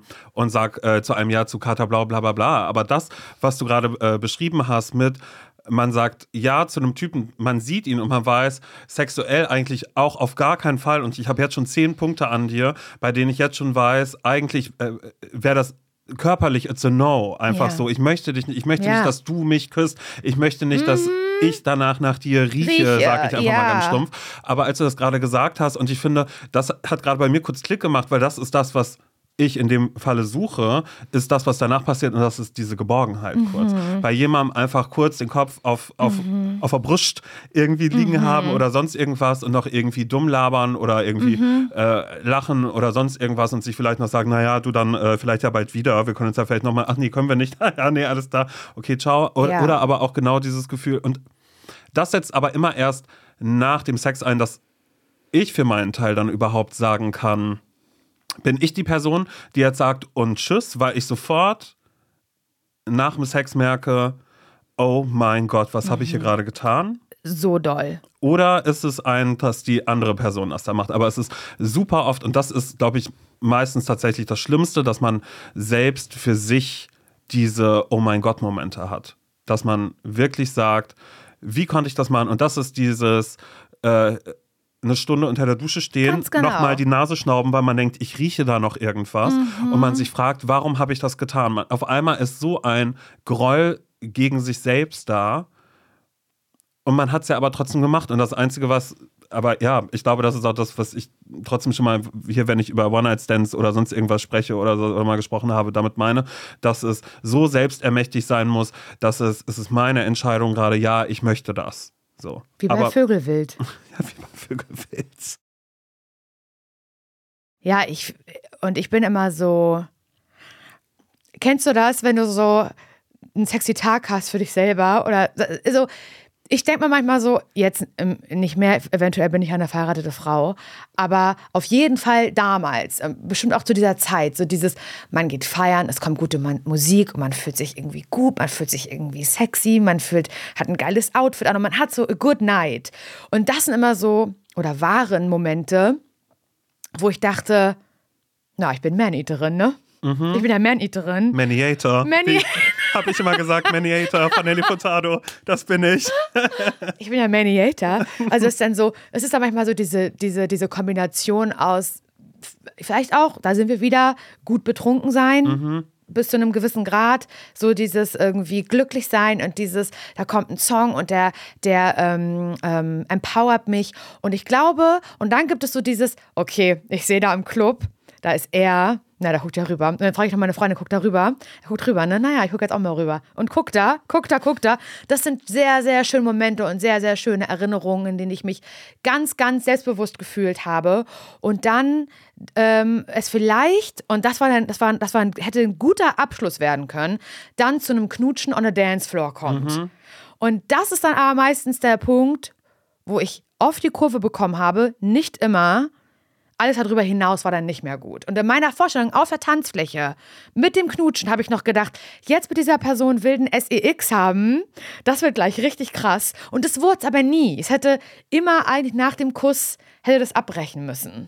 sage zu einem Ja zu Kater Blau, bla bla bla. Aber das, was du gerade beschrieben hast mit, man sagt Ja zu einem Typen, man sieht ihn und man weiß, sexuell eigentlich auch auf gar keinen Fall. Und ich habe jetzt schon 10 Punkte an dir, bei denen ich jetzt schon weiß, eigentlich wäre das körperlich, it's a no. Einfach so, ich möchte dich nicht, ich möchte nicht, dass du mich küsst. Ich möchte nicht, dass ich danach nach dir rieche, sage ich einfach mal ganz stumpf. Aber als du das gerade gesagt hast, und ich finde, das hat gerade bei mir kurz Klick gemacht, weil das ist das, was ich in dem Falle suche, ist das, was danach passiert, und das ist diese Geborgenheit kurz. Bei jemandem einfach kurz den Kopf auf der Brust irgendwie liegen haben oder sonst irgendwas und noch irgendwie dumm labern oder irgendwie lachen oder sonst irgendwas und sich vielleicht noch sagen, naja, du dann vielleicht ja bald wieder, wir können uns ja vielleicht nochmal, ach nee, können wir nicht, ja, nee, alles da, okay, ciao. Oder aber auch genau dieses Gefühl. Und das setzt aber immer erst nach dem Sex ein, dass ich für meinen Teil dann überhaupt sagen kann, bin ich die Person, die jetzt sagt und tschüss, weil ich sofort nach dem Sex merke, oh mein Gott, was habe ich hier gerade getan? So doll. Oder ist es dass die andere Person das da macht? Aber es ist super oft, und das ist, glaube ich, meistens tatsächlich das Schlimmste, dass man selbst für sich diese Oh mein Gott-Momente hat. Dass man wirklich sagt, wie konnte ich das machen? Und das ist dieses eine Stunde unter der Dusche stehen, nochmal die Nase schnauben, weil man denkt, ich rieche da noch irgendwas. Und man sich fragt, warum habe ich das getan? Auf einmal ist so ein Groll gegen sich selbst da. Und man hat es ja aber trotzdem gemacht. Und das Einzige, aber ja, ich glaube, das ist auch das, was ich trotzdem schon mal hier, wenn ich über One-Night-Stands oder sonst irgendwas spreche oder so oder mal gesprochen habe, damit meine, dass es so selbstermächtig sein muss, dass es ist meine Entscheidung gerade, ja, ich möchte das. So. Wie bei Vögelwild. Ja, wie bei Vögelwild. Ja, ich bin immer so. Kennst du das, wenn du so einen sexy Tag hast für dich selber? Oder so. Ich denke mir manchmal so, jetzt nicht mehr, eventuell bin ich eine verheiratete Frau, aber auf jeden Fall damals, bestimmt auch zu dieser Zeit, so dieses, man geht feiern, es kommt gute Musik und man fühlt sich irgendwie gut, man fühlt sich irgendwie sexy, hat ein geiles Outfit an und man hat so a good night. Und das sind immer so, oder waren Momente, wo ich dachte, na, ich bin Man-Eaterin, ne? Ich bin ja Man-Eaterin. Maniator. Habe ich immer gesagt, Maniator von Nelly Furtado. Das bin ich. Ich bin ja Maniator. Also es ist dann manchmal so diese Kombination aus, vielleicht auch, da sind wir wieder, gut betrunken sein, bis zu einem gewissen Grad, so dieses irgendwie glücklich sein und dieses, da kommt ein Song und der empowert mich. Und ich glaube, und dann gibt es so dieses, okay, ich sehe da im Club, da ist er, da guckt er rüber. Und dann frage ich noch meine Freundin, guckt da rüber? Er guckt rüber, ne? Naja, ich gucke jetzt auch mal rüber. Und guckt da. Das sind sehr, sehr schöne Momente und sehr, sehr schöne Erinnerungen, in denen ich mich ganz, ganz selbstbewusst gefühlt habe. Und dann es vielleicht, und hätte ein guter Abschluss werden können, dann zu einem Knutschen on a Dance Floor kommt. Und das ist dann aber meistens der Punkt, wo ich oft die Kurve bekommen habe, nicht immer. Alles darüber hinaus war dann nicht mehr gut. Und in meiner Vorstellung auf der Tanzfläche mit dem Knutschen habe ich noch gedacht, jetzt mit dieser Person wilden SEX haben, das wird gleich richtig krass. Und das wurde es aber nie. Es hätte immer eigentlich nach dem Kuss, hätte das abbrechen müssen.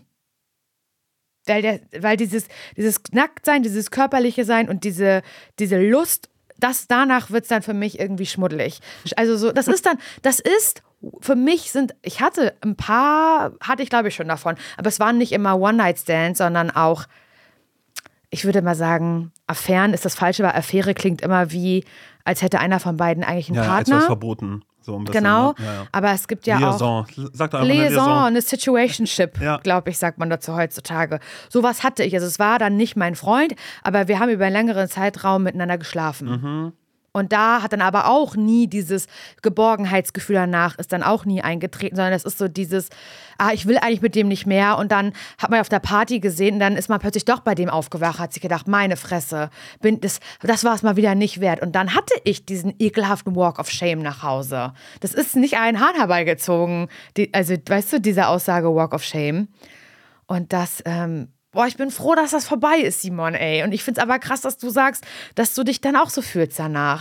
Weil dieses Nacktsein, dieses körperliche Sein und diese Lust, danach wird es dann für mich irgendwie schmuddelig. Also so, das ist für mich hatte ich glaube ich schon davon, aber es waren nicht immer One-Night-Stands, sondern auch, ich würde mal sagen, Affären ist das Falsche, weil Affäre klingt immer wie, als hätte einer von beiden eigentlich einen Partner. Etwas verboten. So ein bisschen, genau, ne? Ja. Aber es gibt ja Liaison. Sag doch einfach Liaison, eine Situationship, ja. glaube ich, sagt man dazu heutzutage. Sowas hatte ich. Also es war dann nicht mein Freund, aber wir haben über einen längeren Zeitraum miteinander geschlafen. Und da hat dann aber auch nie dieses Geborgenheitsgefühl danach, ist dann auch nie eingetreten, sondern es ist so dieses, ich will eigentlich mit dem nicht mehr. Und dann hat man auf der Party gesehen und dann ist man plötzlich doch bei dem aufgewacht, hat sich gedacht, meine Fresse, das war es mal wieder nicht wert. Und dann hatte ich diesen ekelhaften Walk of Shame nach Hause. Das ist nicht ein Hahn herbeigezogen. Also, weißt du, diese Aussage Walk of Shame. Und das, ich bin froh, dass das vorbei ist, Simon, ey. Und ich find's aber krass, dass du sagst, dass du dich dann auch so fühlst danach.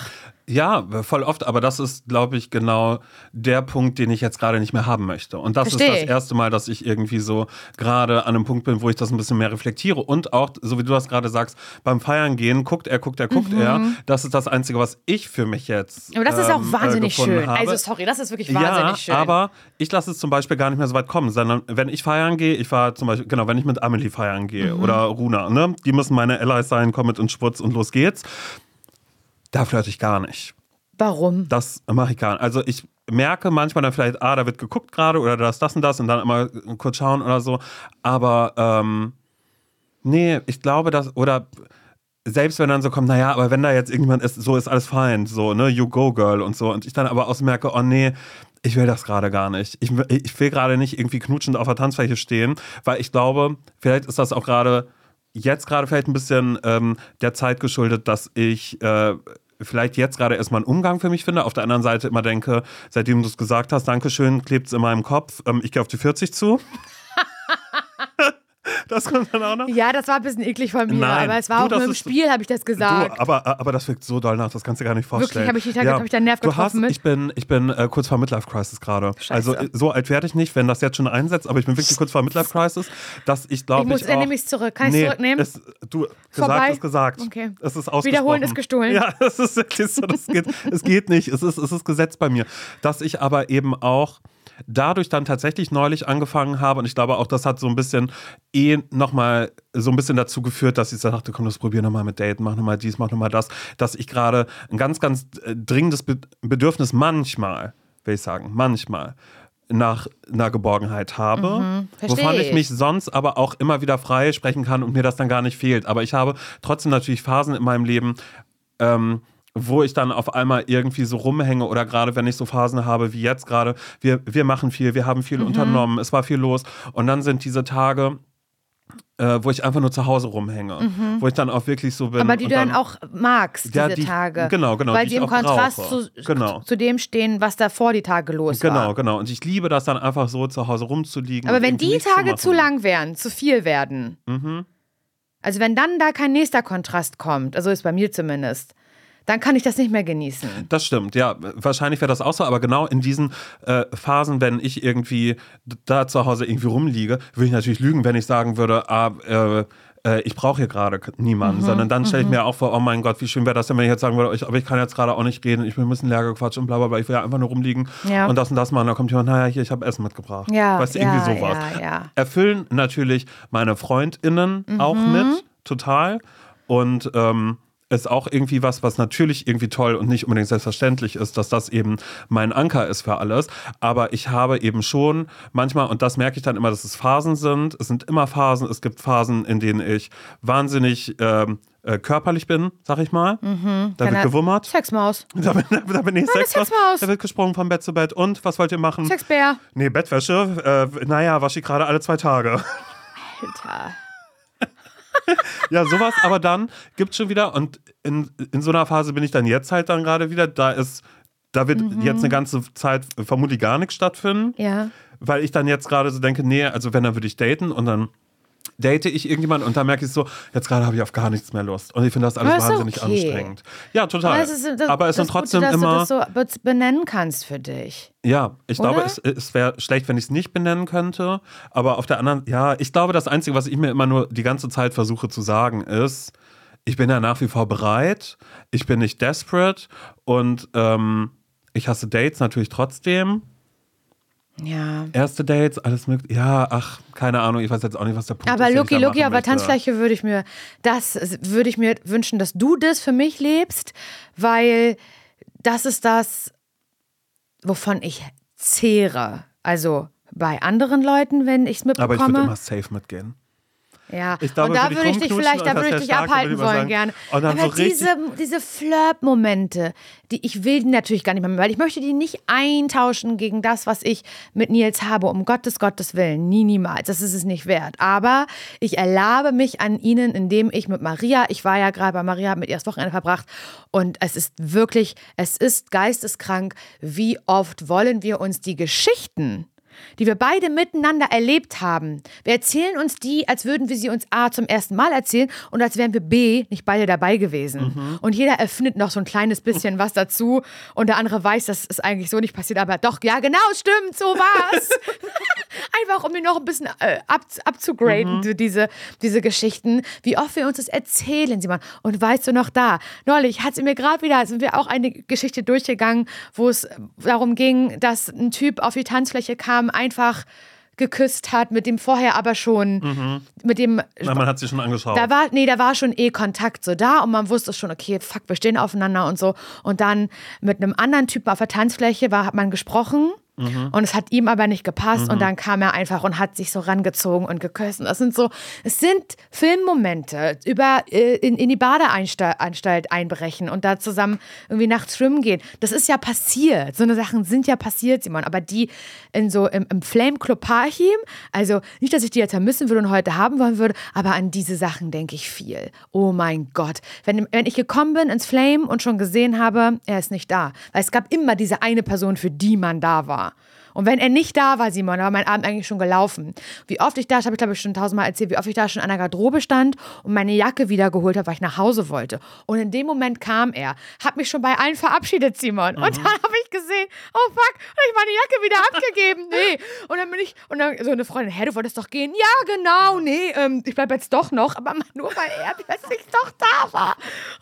Ja, voll oft, aber das ist, glaube ich, genau der Punkt, den ich jetzt gerade nicht mehr haben möchte. Und das ist das erste Mal, dass ich irgendwie so gerade an einem Punkt bin, wo ich das ein bisschen mehr reflektiere. Und auch, so wie du das gerade sagst, beim Feiern gehen, guckt er. Das ist das Einzige, was ich für mich jetzt aber das ist auch wahnsinnig schön. Habe. Also sorry, das ist wirklich wahnsinnig schön. Aber ich lasse es zum Beispiel gar nicht mehr so weit kommen, sondern wenn ich feiern gehe, ich war zum Beispiel, genau, wenn ich mit Amelie feiern gehe oder Runa, ne, die müssen meine Allies sein, komm mit ins Schwutz und los geht's. Da flirte ich gar nicht. Warum? Das mache ich gar nicht. Also ich merke manchmal dann vielleicht, da wird geguckt gerade oder das und das und dann immer kurz schauen oder so. Aber nee, ich glaube, oder selbst wenn dann so kommt, naja, aber wenn da jetzt irgendjemand ist, so ist alles fein, so, ne, you go, girl und so. Und ich dann aber merke, oh nee, ich will das gerade gar nicht. Ich will gerade nicht irgendwie knutschend auf der Tanzfläche stehen, weil ich glaube, vielleicht ist das auch jetzt gerade vielleicht ein bisschen der Zeit geschuldet, dass ich vielleicht jetzt gerade erstmal einen Umgang für mich finde. Auf der anderen Seite immer denke, seitdem du es gesagt hast, Dankeschön, klebt es in meinem Kopf. Ich gehe auf die 40 zu. Das kommt dann auch noch? Ja, das war ein bisschen eklig von mir, Nein, aber es war auch nur im Spiel, habe ich das gesagt. Aber das wirkt so doll nach, das kannst du dir gar nicht vorstellen. Wirklich, habe ich deinen Nerv getroffen mit? Ich bin kurz vor Midlife-Crisis gerade. Also so alt werde ich nicht, wenn das jetzt schon einsetzt, aber ich bin wirklich kurz vor Midlife-Crisis, dass ich glaube, ich nehme es zurück. Kann ich es zurücknehmen? Gesagt ist gesagt. Okay. Es ist ausgesprochen. Wiederholen ist gestohlen. Ja, es ist wirklich so, es geht nicht. Es ist Gesetz bei mir. Dass ich aber eben auch dadurch dann tatsächlich neulich angefangen habe und ich glaube auch, das hat so ein bisschen nochmal so ein bisschen dazu geführt, dass ich so dachte, komm, das probier nochmal mit Daten, mach nochmal dies, mach nochmal das, dass ich gerade ein ganz, ganz dringendes Bedürfnis manchmal nach einer Geborgenheit habe, wovon ich mich sonst aber auch immer wieder frei sprechen kann und mir das dann gar nicht fehlt. Aber ich habe trotzdem natürlich Phasen in meinem Leben, wo ich dann auf einmal irgendwie so rumhänge oder gerade wenn ich so Phasen habe wie jetzt gerade, wir machen viel, wir haben viel unternommen, es war viel los und dann sind diese Tage, wo ich einfach nur zu Hause rumhänge, wo ich dann auch wirklich so bin. Aber die du dann auch magst, diese Tage. Genau. Weil sie im Kontrast zu dem stehen, was davor die Tage los war. Genau. Und ich liebe das dann einfach so zu Hause rumzuliegen. Aber wenn die Tage zu lang wären, zu viel werden, also wenn dann da kein nächster Kontrast kommt, also ist bei mir zumindest, dann kann ich das nicht mehr genießen. Das stimmt, ja. Wahrscheinlich wäre das auch so, aber genau in diesen Phasen, wenn ich irgendwie da zu Hause irgendwie rumliege, würde ich natürlich lügen, wenn ich sagen würde, ich brauche hier gerade niemanden, sondern dann stelle ich mir auch vor, oh mein Gott, wie schön wäre das denn, wenn ich jetzt sagen würde, aber ich kann jetzt gerade auch nicht reden, ich bin ein bisschen leer gequatscht und bla bla bla, ich will ja einfach nur rumliegen und das machen. Und dann kommt jemand, naja, hier, ich habe Essen mitgebracht. Ja, weißt du, irgendwie sowas. Ja. Erfüllen natürlich meine FreundInnen auch mit, total. Und ist auch irgendwie was natürlich irgendwie toll und nicht unbedingt selbstverständlich ist, dass das eben mein Anker ist für alles. Aber ich habe eben schon manchmal, und das merke ich dann immer, dass es Phasen sind. Es sind immer Phasen. Es gibt Phasen, in denen ich wahnsinnig körperlich bin, sag ich mal. Da wird gewummert. Sexmaus. Da bin ich Sexmaus. Da wird gesprungen von Bett zu Bett. Und, was wollt ihr machen? Sexbär. Nee, Bettwäsche. Naja, wasche ich gerade alle 2 Tage. Alter. Ja, sowas, aber dann gibt's schon wieder, und in so einer Phase bin ich dann jetzt halt dann gerade wieder, da wird jetzt eine ganze Zeit vermutlich gar nichts stattfinden, weil ich dann jetzt gerade so denke, nee, also wenn, dann würde ich daten und dann date ich irgendjemanden und dann merke ich so, jetzt gerade habe ich auf gar nichts mehr Lust. Und ich finde das alles wahnsinnig anstrengend. Ja, total. Aber es sind trotzdem Gute, dass immer... du das so benennen kannst für dich. Ja, ich glaube, es wäre schlecht, wenn ich es nicht benennen könnte. Aber auf der anderen, ich glaube, das Einzige, was ich mir immer nur die ganze Zeit versuche zu sagen, ist, ich bin ja nach wie vor bereit, ich bin nicht desperate und ich hasse Dates natürlich trotzdem. Ja. Erste Dates, alles mögliche. Ja, ach, keine Ahnung, ich weiß jetzt auch nicht, was der Punkt ist. Aber Lucky, auf der Tanzfläche würde ich mir wünschen, dass du das für mich lebst, weil das ist das, wovon ich zehre. Also bei anderen Leuten, wenn ich es mitbekomme. Aber ich würde immer safe mitgehen. Ja, glaube, und da würde ich dich vielleicht, abhalten wollen gerne. Aber so diese Flirt-Momente, ich will die natürlich gar nicht mehr, weil ich möchte die nicht eintauschen gegen das, was ich mit Nils habe, um Gottes Willen, niemals, das ist es nicht wert. Aber ich erlaube mich an ihnen, indem ich mit Maria, ich war ja gerade bei Maria, habe mit ihr das Wochenende verbracht und es ist geisteskrank, wie oft wollen wir uns die Geschichten die wir beide miteinander erlebt haben. Wir erzählen uns die, als würden wir sie uns A zum ersten Mal erzählen und als wären wir B nicht beide dabei gewesen. Und jeder erfindet noch so ein kleines bisschen was dazu und der andere weiß, das ist eigentlich so nicht passiert, aber doch, ja genau, stimmt, so war's. Einfach, um mir noch ein bisschen abzugraden, diese Geschichten, wie oft wir uns das erzählen, Simon. Und weißt du noch da, neulich hat sie mir gerade wieder, sind wir auch eine Geschichte durchgegangen, wo es darum ging, dass ein Typ auf die Tanzfläche kam, einfach geküsst hat, mit dem vorher aber schon, mit dem... Na, man hat sich schon angeschaut. Da war schon Kontakt so da und man wusste schon, okay, fuck, wir stehen aufeinander und so. Und dann mit einem anderen Typen auf der Tanzfläche hat man gesprochen. Und es hat ihm aber nicht gepasst und dann kam er einfach und hat sich so rangezogen und geküsst. Und es sind Filmmomente, in die Badeanstalt einbrechen und da zusammen irgendwie nachts schwimmen gehen. Das ist ja passiert. So eine Sachen sind ja passiert, Simon. Aber die im Flame Club Parchim, also nicht, dass ich die jetzt vermissen würde und heute haben wollen würde, aber an diese Sachen denke ich viel. Oh mein Gott. Wenn ich gekommen bin ins Flame und schon gesehen habe, er ist nicht da. Weil es gab immer diese eine Person, für die man da war. Und wenn er nicht da war, Simon, war mein Abend eigentlich schon gelaufen. Wie oft ich da, das habe ich glaube ich schon 1000-mal erzählt, wie oft ich da schon an der Garderobe stand und meine Jacke wiedergeholt habe, weil ich nach Hause wollte. Und in dem Moment kam er, hat mich schon bei allen verabschiedet, Simon. Und dann habe ich gesehen, oh fuck, habe ich meine Jacke wieder abgegeben. Nee. Und dann so eine Freundin, du wolltest doch gehen. Ja, genau, nee, ich bleibe jetzt doch noch, aber nur weil er plötzlich doch da war.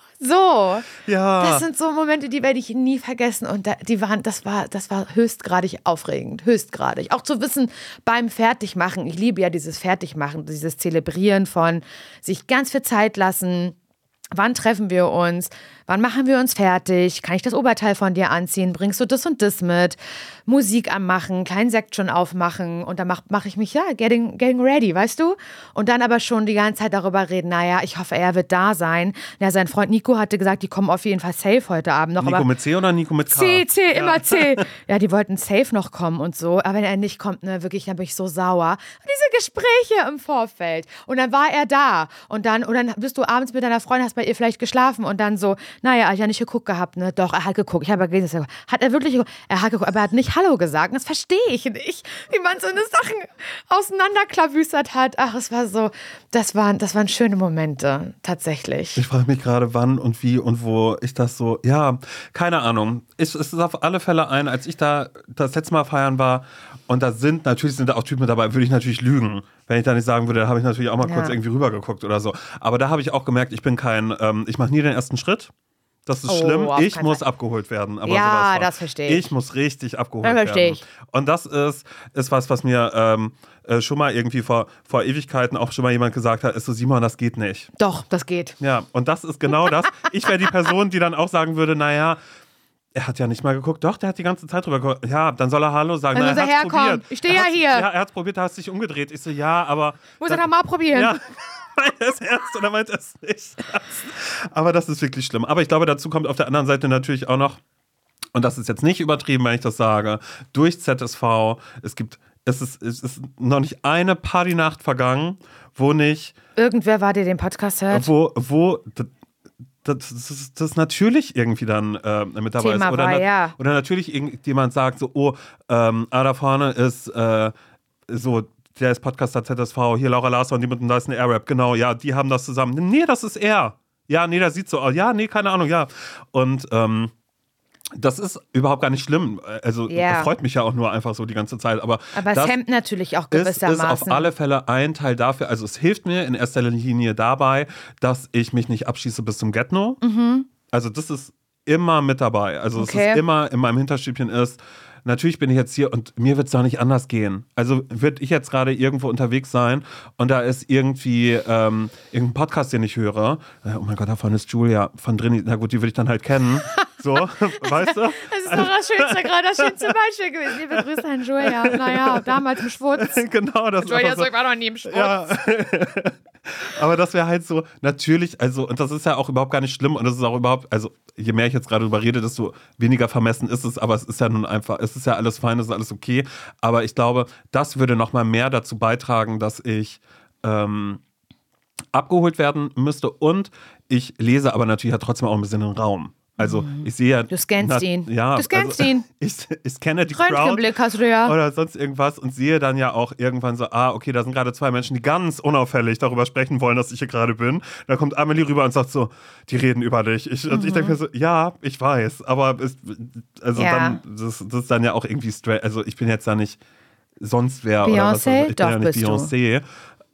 So, ja. Das sind so Momente, die werde ich nie vergessen und das war höchstgradig aufregend, höchstgradig. Auch zu wissen beim Fertigmachen, ich liebe ja dieses Fertigmachen, dieses Zelebrieren von sich ganz viel Zeit lassen. Wann treffen wir uns? Wann machen wir uns fertig? Kann ich das Oberteil von dir anziehen? Bringst du das und das mit? Musik anmachen, kleinen Sekt schon aufmachen und dann mache ich mich, getting ready, weißt du? Und dann aber schon die ganze Zeit darüber reden, naja, ich hoffe, er wird da sein. Ja, sein Freund Nico hatte gesagt, die kommen auf jeden Fall safe heute Abend noch. Nico aber mit C oder Nico mit K? C, immer C. Ja, die wollten safe noch kommen und so. Aber wenn er nicht kommt, ne, wirklich, dann bin ich so sauer. Und diese Gespräche im Vorfeld. Und dann war er da. Und dann bist du abends mit deiner Freundin, hast bei ihr vielleicht geschlafen und dann so, naja, ich habe ja nicht geguckt gehabt, ne? Doch, er hat geguckt. Ich habe gelesen, hat er wirklich geguckt? Er hat geguckt, aber er hat nicht Hallo gesagt. Das verstehe ich nicht, wie man so eine Sachen auseinanderklabüstert hat. Ach, es war so, das waren schöne Momente, tatsächlich. Ich frage mich gerade, wann und wie und wo ich das so, ja, keine Ahnung. Es ist auf alle Fälle als ich da das letzte Mal feiern war und natürlich sind da auch Typen dabei, würde ich natürlich lügen. Wenn ich da nicht sagen würde, da habe ich natürlich auch mal kurz irgendwie rübergeguckt oder so. Aber da habe ich auch gemerkt, ich mache nie den ersten Schritt. Das ist schlimm. Ich muss abgeholt werden. Aber ja, das verstehe ich. Ich muss richtig abgeholt werden. Verstehe ich. Und das ist was mir schon mal irgendwie vor Ewigkeiten auch schon mal jemand gesagt hat, ist so, Simon, das geht nicht. Doch, das geht. Ja, und das ist genau das. Ich wäre die Person, die dann auch sagen würde, naja, er hat ja nicht mal geguckt. Doch, der hat die ganze Zeit drüber geguckt. Ja, dann soll er Hallo sagen. Dann soll er herkommen. Ich stehe ja hier. Ja, er hat es probiert, er hat sich umgedreht. Ich so, ja, aber... Muss er doch mal probieren. Ja. Meint er es ernst oder meint er es nicht ernst? Aber das ist wirklich schlimm. Aber ich glaube, dazu kommt auf der anderen Seite natürlich auch noch, und das ist jetzt nicht übertrieben, wenn ich das sage, durch ZSV, es ist noch nicht eine Partynacht vergangen, wo nicht... Irgendwer war, der den Podcast hört? Wo das natürlich irgendwie dann mit dabei Thema ist. Oder natürlich irgendjemand sagt so, da vorne ist so... Der ist Podcaster ZSV, hier Laura Larsson, die mit dem Dyson Airwrap, genau, ja, die haben das zusammen. Nee, das ist er. Ja, nee, das sieht so aus. Ja, nee, keine Ahnung, ja. Und das ist überhaupt gar nicht schlimm. Also, das freut mich ja auch nur einfach so die ganze Zeit. Aber es hemmt natürlich auch gewissermaßen. Es ist auf alle Fälle ein Teil dafür, also es hilft mir in erster Linie dabei, dass ich mich nicht abschieße bis zum Get-No. Also das ist immer mit dabei. Also es ist immer in meinem Hinterstübchen natürlich bin ich jetzt hier und mir wird es doch nicht anders gehen. Also würde ich jetzt gerade irgendwo unterwegs sein und da ist irgendwie irgendein Podcast, den ich höre. Oh mein Gott, davon ist Julia von drin. Na gut, die würde ich dann halt kennen. So, weißt du? Das ist doch das schönste Beispiel gewesen. Liebe Grüße an Julia. Naja, damals im Schwutz. Genau, das Julia, so, ich war noch nie im Schwutz. Ja. Aber das wäre halt so, natürlich, also, und das ist ja auch überhaupt gar nicht schlimm und das ist auch überhaupt, also, je mehr ich jetzt gerade drüber rede, desto weniger vermessen ist es, aber es ist ja nun einfach, es ist ja alles fein, es ist alles okay, aber ich glaube, das würde nochmal mehr dazu beitragen, dass ich abgeholt werden müsste und ich lese aber natürlich ja trotzdem auch ein bisschen den Raum. Also ich sehe ja... Du scannst ihn. Ja, du scannst ihn. Ich scanne die Crowd Röntgenblick hast du ja. oder sonst irgendwas und sehe dann ja auch irgendwann so, okay, da sind gerade 2 Menschen, die ganz unauffällig darüber sprechen wollen, dass ich hier gerade bin. Da kommt Amelie rüber und sagt so, die reden über dich. Ich denke mir so, ja, ich weiß, aber dann, das ist dann ja auch irgendwie straight. Also ich bin jetzt da nicht sonst wer Beyoncé? oder was. Ich bin Doch, ja nicht bist Beyoncé.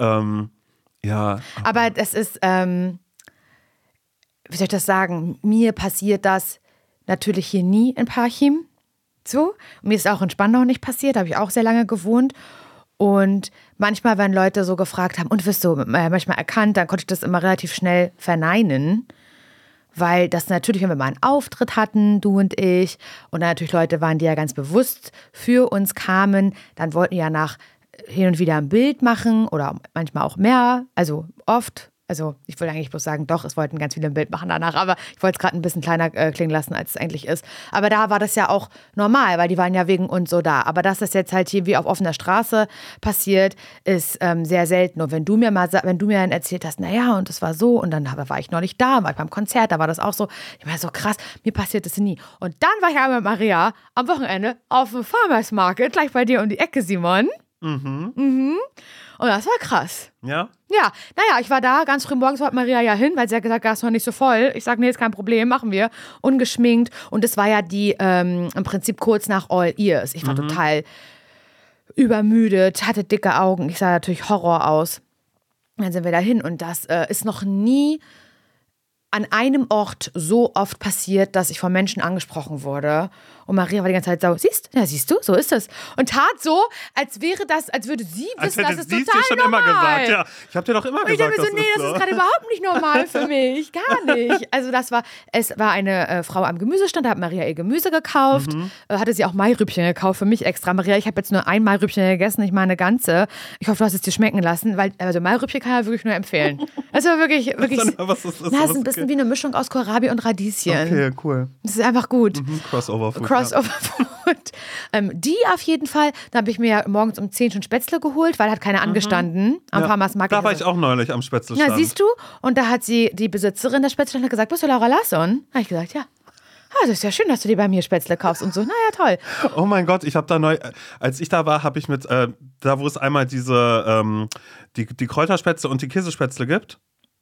Ja. Aber das ist, wie soll ich das sagen? Mir passiert das natürlich hier nie in Parchim. So. Mir ist auch in Spandau nicht passiert, da habe ich auch sehr lange gewohnt. Und manchmal, wenn Leute so gefragt haben, und wirst du manchmal erkannt, dann konnte ich das immer relativ schnell verneinen. Weil das natürlich, wenn wir mal einen Auftritt hatten, du und ich, und dann natürlich Leute waren, die ja ganz bewusst für uns kamen, dann wollten die ja hin und wieder ein Bild machen oder manchmal auch mehr, also oft. Also ich will eigentlich bloß sagen, doch, es wollten ganz viele ein Bild machen danach, aber ich wollte es gerade ein bisschen kleiner klingen lassen, als es eigentlich ist. Aber da war das ja auch normal, weil die waren ja wegen uns so da. Aber dass das jetzt halt hier wie auf offener Straße passiert, ist sehr selten. Und wenn du mir dann erzählt hast, naja, und das war so, und dann war ich neulich da, war ich beim Konzert, da war das auch so. Ich meine, so krass, mir passiert das nie. Und dann war ich aber mit Maria am Wochenende auf dem Farmers Market, gleich bei dir um die Ecke, Simon. Und das war krass. Ja? Ja, naja, ich war da, ganz früh morgens wollte Maria ja hin, weil sie hat gesagt, Gas noch nicht so voll. Ich sage, nee, ist kein Problem, machen wir. Ungeschminkt. Und es war ja im Prinzip kurz nach All Ears. Ich war total übermüdet, hatte dicke Augen. Ich sah natürlich Horror aus. Dann sind wir da hin und das ist noch nie an einem Ort so oft passiert, dass ich von Menschen angesprochen wurde. Und Maria war die ganze Zeit so, siehst du, so ist es. Und tat so, als würde sie wissen, dass es total schon normal. Immer gesagt, ja. Ich habe dir doch immer gesagt, das ist gerade überhaupt nicht normal für mich. Gar nicht. Also es war eine Frau am Gemüsestand, da hat Maria ihr Gemüse gekauft. Hatte sie auch Mairübchen gekauft für mich extra. Maria, ich habe jetzt nur ein Mairübchen gegessen, nicht mal eine ganze. Ich hoffe, du hast es dir schmecken lassen, weil also Mairübchen kann ich wirklich nur empfehlen. Das war wirklich was ist das? Das ist ein bisschen wie eine Mischung aus Kohlrabi und Radieschen. Okay, cool. Das ist einfach gut. Crossover-Food. Die auf jeden Fall, da habe ich mir ja morgens um 10 schon Spätzle geholt, weil hat keine angestanden am Farmers Market. Da war ich auch neulich am Spätzlestand. Ja, siehst du? Und da hat die Besitzerin der Spätzlestand gesagt, bist du Laura Larsson? Da habe ich gesagt, ja. Das ist ja schön, dass du dir bei mir Spätzle kaufst und so. Naja, toll. Oh mein Gott, ich habe da als ich da war, habe ich mit, da wo es einmal diese, die Kräuterspätzle und die Käsespätzle gibt.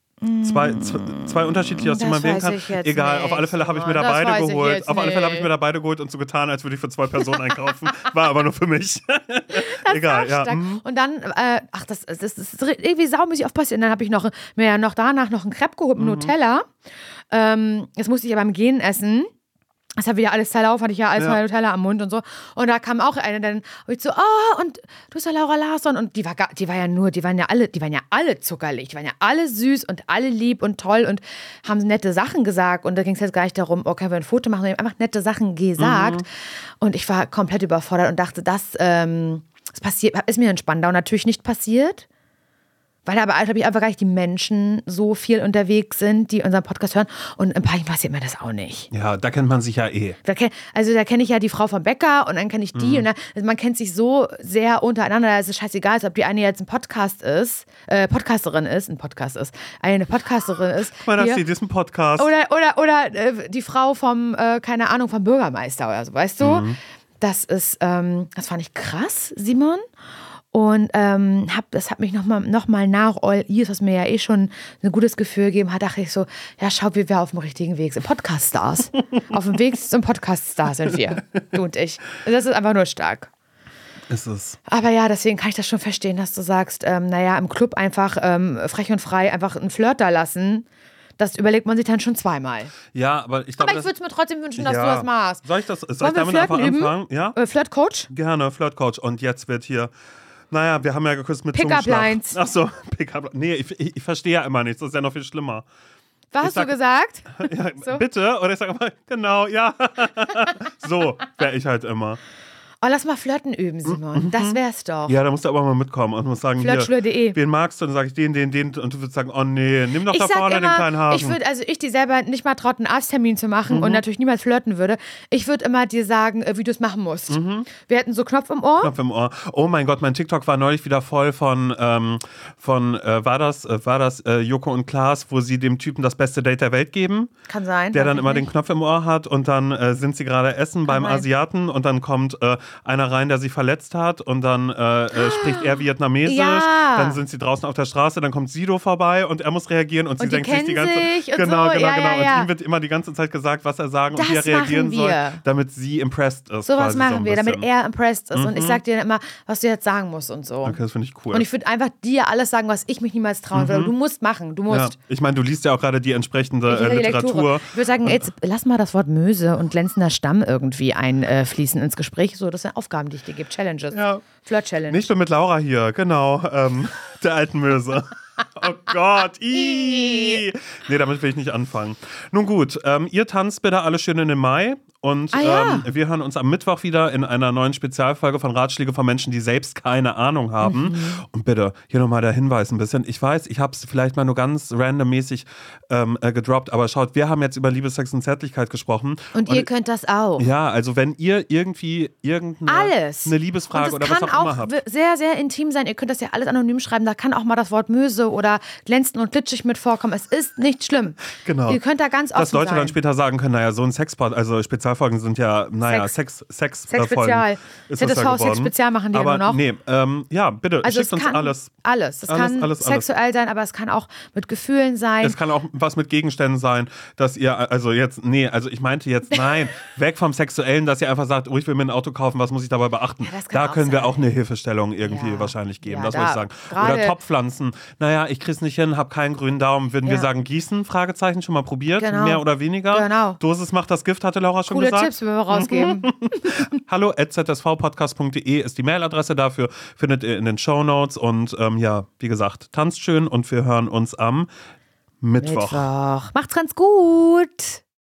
Zwei unterschiedliche, aus denen man wählen kann. Egal, auf alle Fälle habe ich mir da beide geholt. Auf alle Fälle habe ich mir da beide geholt und so getan, als würde ich für 2 Personen einkaufen. War aber nur für mich. Egal, ja. Und dann, das ist irgendwie saumäßig oft passiert. Und dann habe ich mir danach noch einen Crepe geholt mit Nutella. Das musste ich aber beim Gehen essen. Das hat wieder alles Teil auf, hatte ich ja alles Nutella am Mund und so. Und da kam auch eine, dann habe ich so, und du bist ja Laura Larsson. Und die waren ja alle zuckerlich, die waren ja alle süß und alle lieb und toll und haben nette Sachen gesagt. Und da ging es jetzt gar nicht darum, können wir ein Foto machen, sondern einfach nette Sachen gesagt. Und ich war komplett überfordert und dachte, das ist mir in Spandau natürlich nicht passiert. Weil aber, glaube ich, einfach gar nicht die Menschen so viel unterwegs sind, die unseren Podcast hören. Und in Parchim passiert mir das auch nicht. Ja, da kennt man sich ja eh. Da kenne ich ja die Frau vom Bäcker und dann kenne ich die. Und also man kennt sich so sehr untereinander, da ist es scheißegal, ob die eine jetzt eine Podcasterin ist. Die ist ein Podcast. Oder die Frau vom Bürgermeister oder so, weißt du? Das fand ich krass, Simon. Und das hat mich noch mal nach All Ears, was mir ja eh schon ein gutes Gefühl gegeben hat, dachte ich so, ja, schau, wie wir auf dem richtigen Weg sind. Podcast-Stars. Auf dem Weg zum Podcast-Star sind wir, du und ich. Das ist einfach nur stark. Ist es. Aber ja, deswegen kann ich das schon verstehen, dass du sagst, im Club einfach frech und frei einfach einen Flirt da lassen. Das überlegt man sich dann schon zweimal. Ja, aber ich glaube. Aber ich würde es mir trotzdem wünschen, dass du das machst. Soll ich damit einfach anfangen? Ja? Flirtcoach? Gerne, Flirtcoach. Und jetzt wird hier. Naja, wir haben ja geküsst mit Zungenschlag. Pickup-Lines. Ach so, Pickup. Nee, ich verstehe ja immer nichts. Das ist ja noch viel schlimmer. Was hast du gesagt? Ja, so? Bitte? Oder ich sage immer, genau, ja. So wäre ich halt immer. Oh, lass mal flirten üben, Simon. Das wär's doch. Ja, da musst du aber mal mitkommen und musst sagen, Flirtschule.de. Wen magst du? Und dann sage ich den und du würdest sagen, oh nee, nimm doch da vorne den kleinen Hasen. Ich die selber nicht mal traut, einen Arzttermin zu machen und natürlich niemals flirten würde. Ich würde immer dir sagen, wie du es machen musst. Wir hätten so Knopf im Ohr. Knopf im Ohr. Oh mein Gott, mein TikTok war neulich wieder voll von war das Joko und Klaas, wo sie dem Typen das beste Date der Welt geben. Kann sein. Der dann immer den Knopf im Ohr hat und dann sind sie gerade essen beim Asiaten und dann kommt einer rein, der sie verletzt hat und dann spricht er Vietnamesisch. Ja. Dann sind sie draußen auf der Straße, dann kommt Sido vorbei und er muss reagieren und sie denkt sich die ganze Zeit. Genau. Und ihm wird immer die ganze Zeit gesagt, was er sagen und wie er reagieren soll, damit sie impressed ist. Sowas machen wir, damit er impressed ist. Und ich sag dir immer, was du jetzt sagen musst und so. Okay, das finde ich cool. Und ich würde einfach dir alles sagen, was ich mich niemals trauen würde. Du musst machen, du musst. Ja. Ich meine, du liest ja auch gerade die entsprechende Literatur. Ich würde sagen, jetzt lass mal das Wort Möse und glänzender Stamm irgendwie einfließen ins Gespräch. So, das sind Aufgaben, die ich dir gebe. Challenges. Ja. Flirt-Challenge. Nicht nur mit Laura hier, genau. Der alten Möse. Oh Gott. Nee, damit will ich nicht anfangen. Nun gut, ihr tanzt bitte alle schön in den Mai. Und wir hören uns am Mittwoch wieder in einer neuen Spezialfolge von Ratschläge von Menschen, die selbst keine Ahnung haben. Und bitte, hier nochmal der Hinweis ein bisschen. Ich weiß, ich habe es vielleicht mal nur ganz randommäßig gedroppt, aber schaut, wir haben jetzt über Liebe, Sex und Zärtlichkeit gesprochen. Und ihr könnt das auch. Ja, also wenn ihr irgendwie eine Liebesfrage oder was auch immer habt. Das kann auch sehr, sehr intim sein. Ihr könnt das ja alles anonym schreiben. Da kann auch mal das Wort Möse oder glänzend und glitschig mit vorkommen. Es ist nicht schlimm. Genau. Ihr könnt da ganz offen sein. Dass Leute dann später sagen können, naja, so ein Sexpot, also Spezialfolgen sind ja, Sex-Spezial. ZSV-Sex-Spezial machen die aber ja nur noch. Nee, bitte, also schickt uns alles. Alles. Es kann sexuell sein, aber es kann auch mit Gefühlen sein. Es kann auch was mit Gegenständen sein, dass ihr, ich meinte jetzt, nein, weg vom Sexuellen, dass ihr einfach sagt, oh, ich will mir ein Auto kaufen, was muss ich dabei beachten? Ja, da können wir auch eine Hilfestellung irgendwie wahrscheinlich geben, das wollte ich sagen. Oder Topfpflanzen, naja, ich krieg's nicht hin, hab keinen grünen Daumen, würden wir sagen, gießen, Fragezeichen, schon mal probiert, mehr oder weniger. Genau. Dosis macht das Gift, hatte Laura schon gesagt. Coole Tipps, wenn wir rausgeben. hallo@zsvpodcast.de ist die Mailadresse dafür, findet ihr in den Shownotes und wie gesagt, tanzt schön und wir hören uns am Mittwoch. Macht's ganz gut.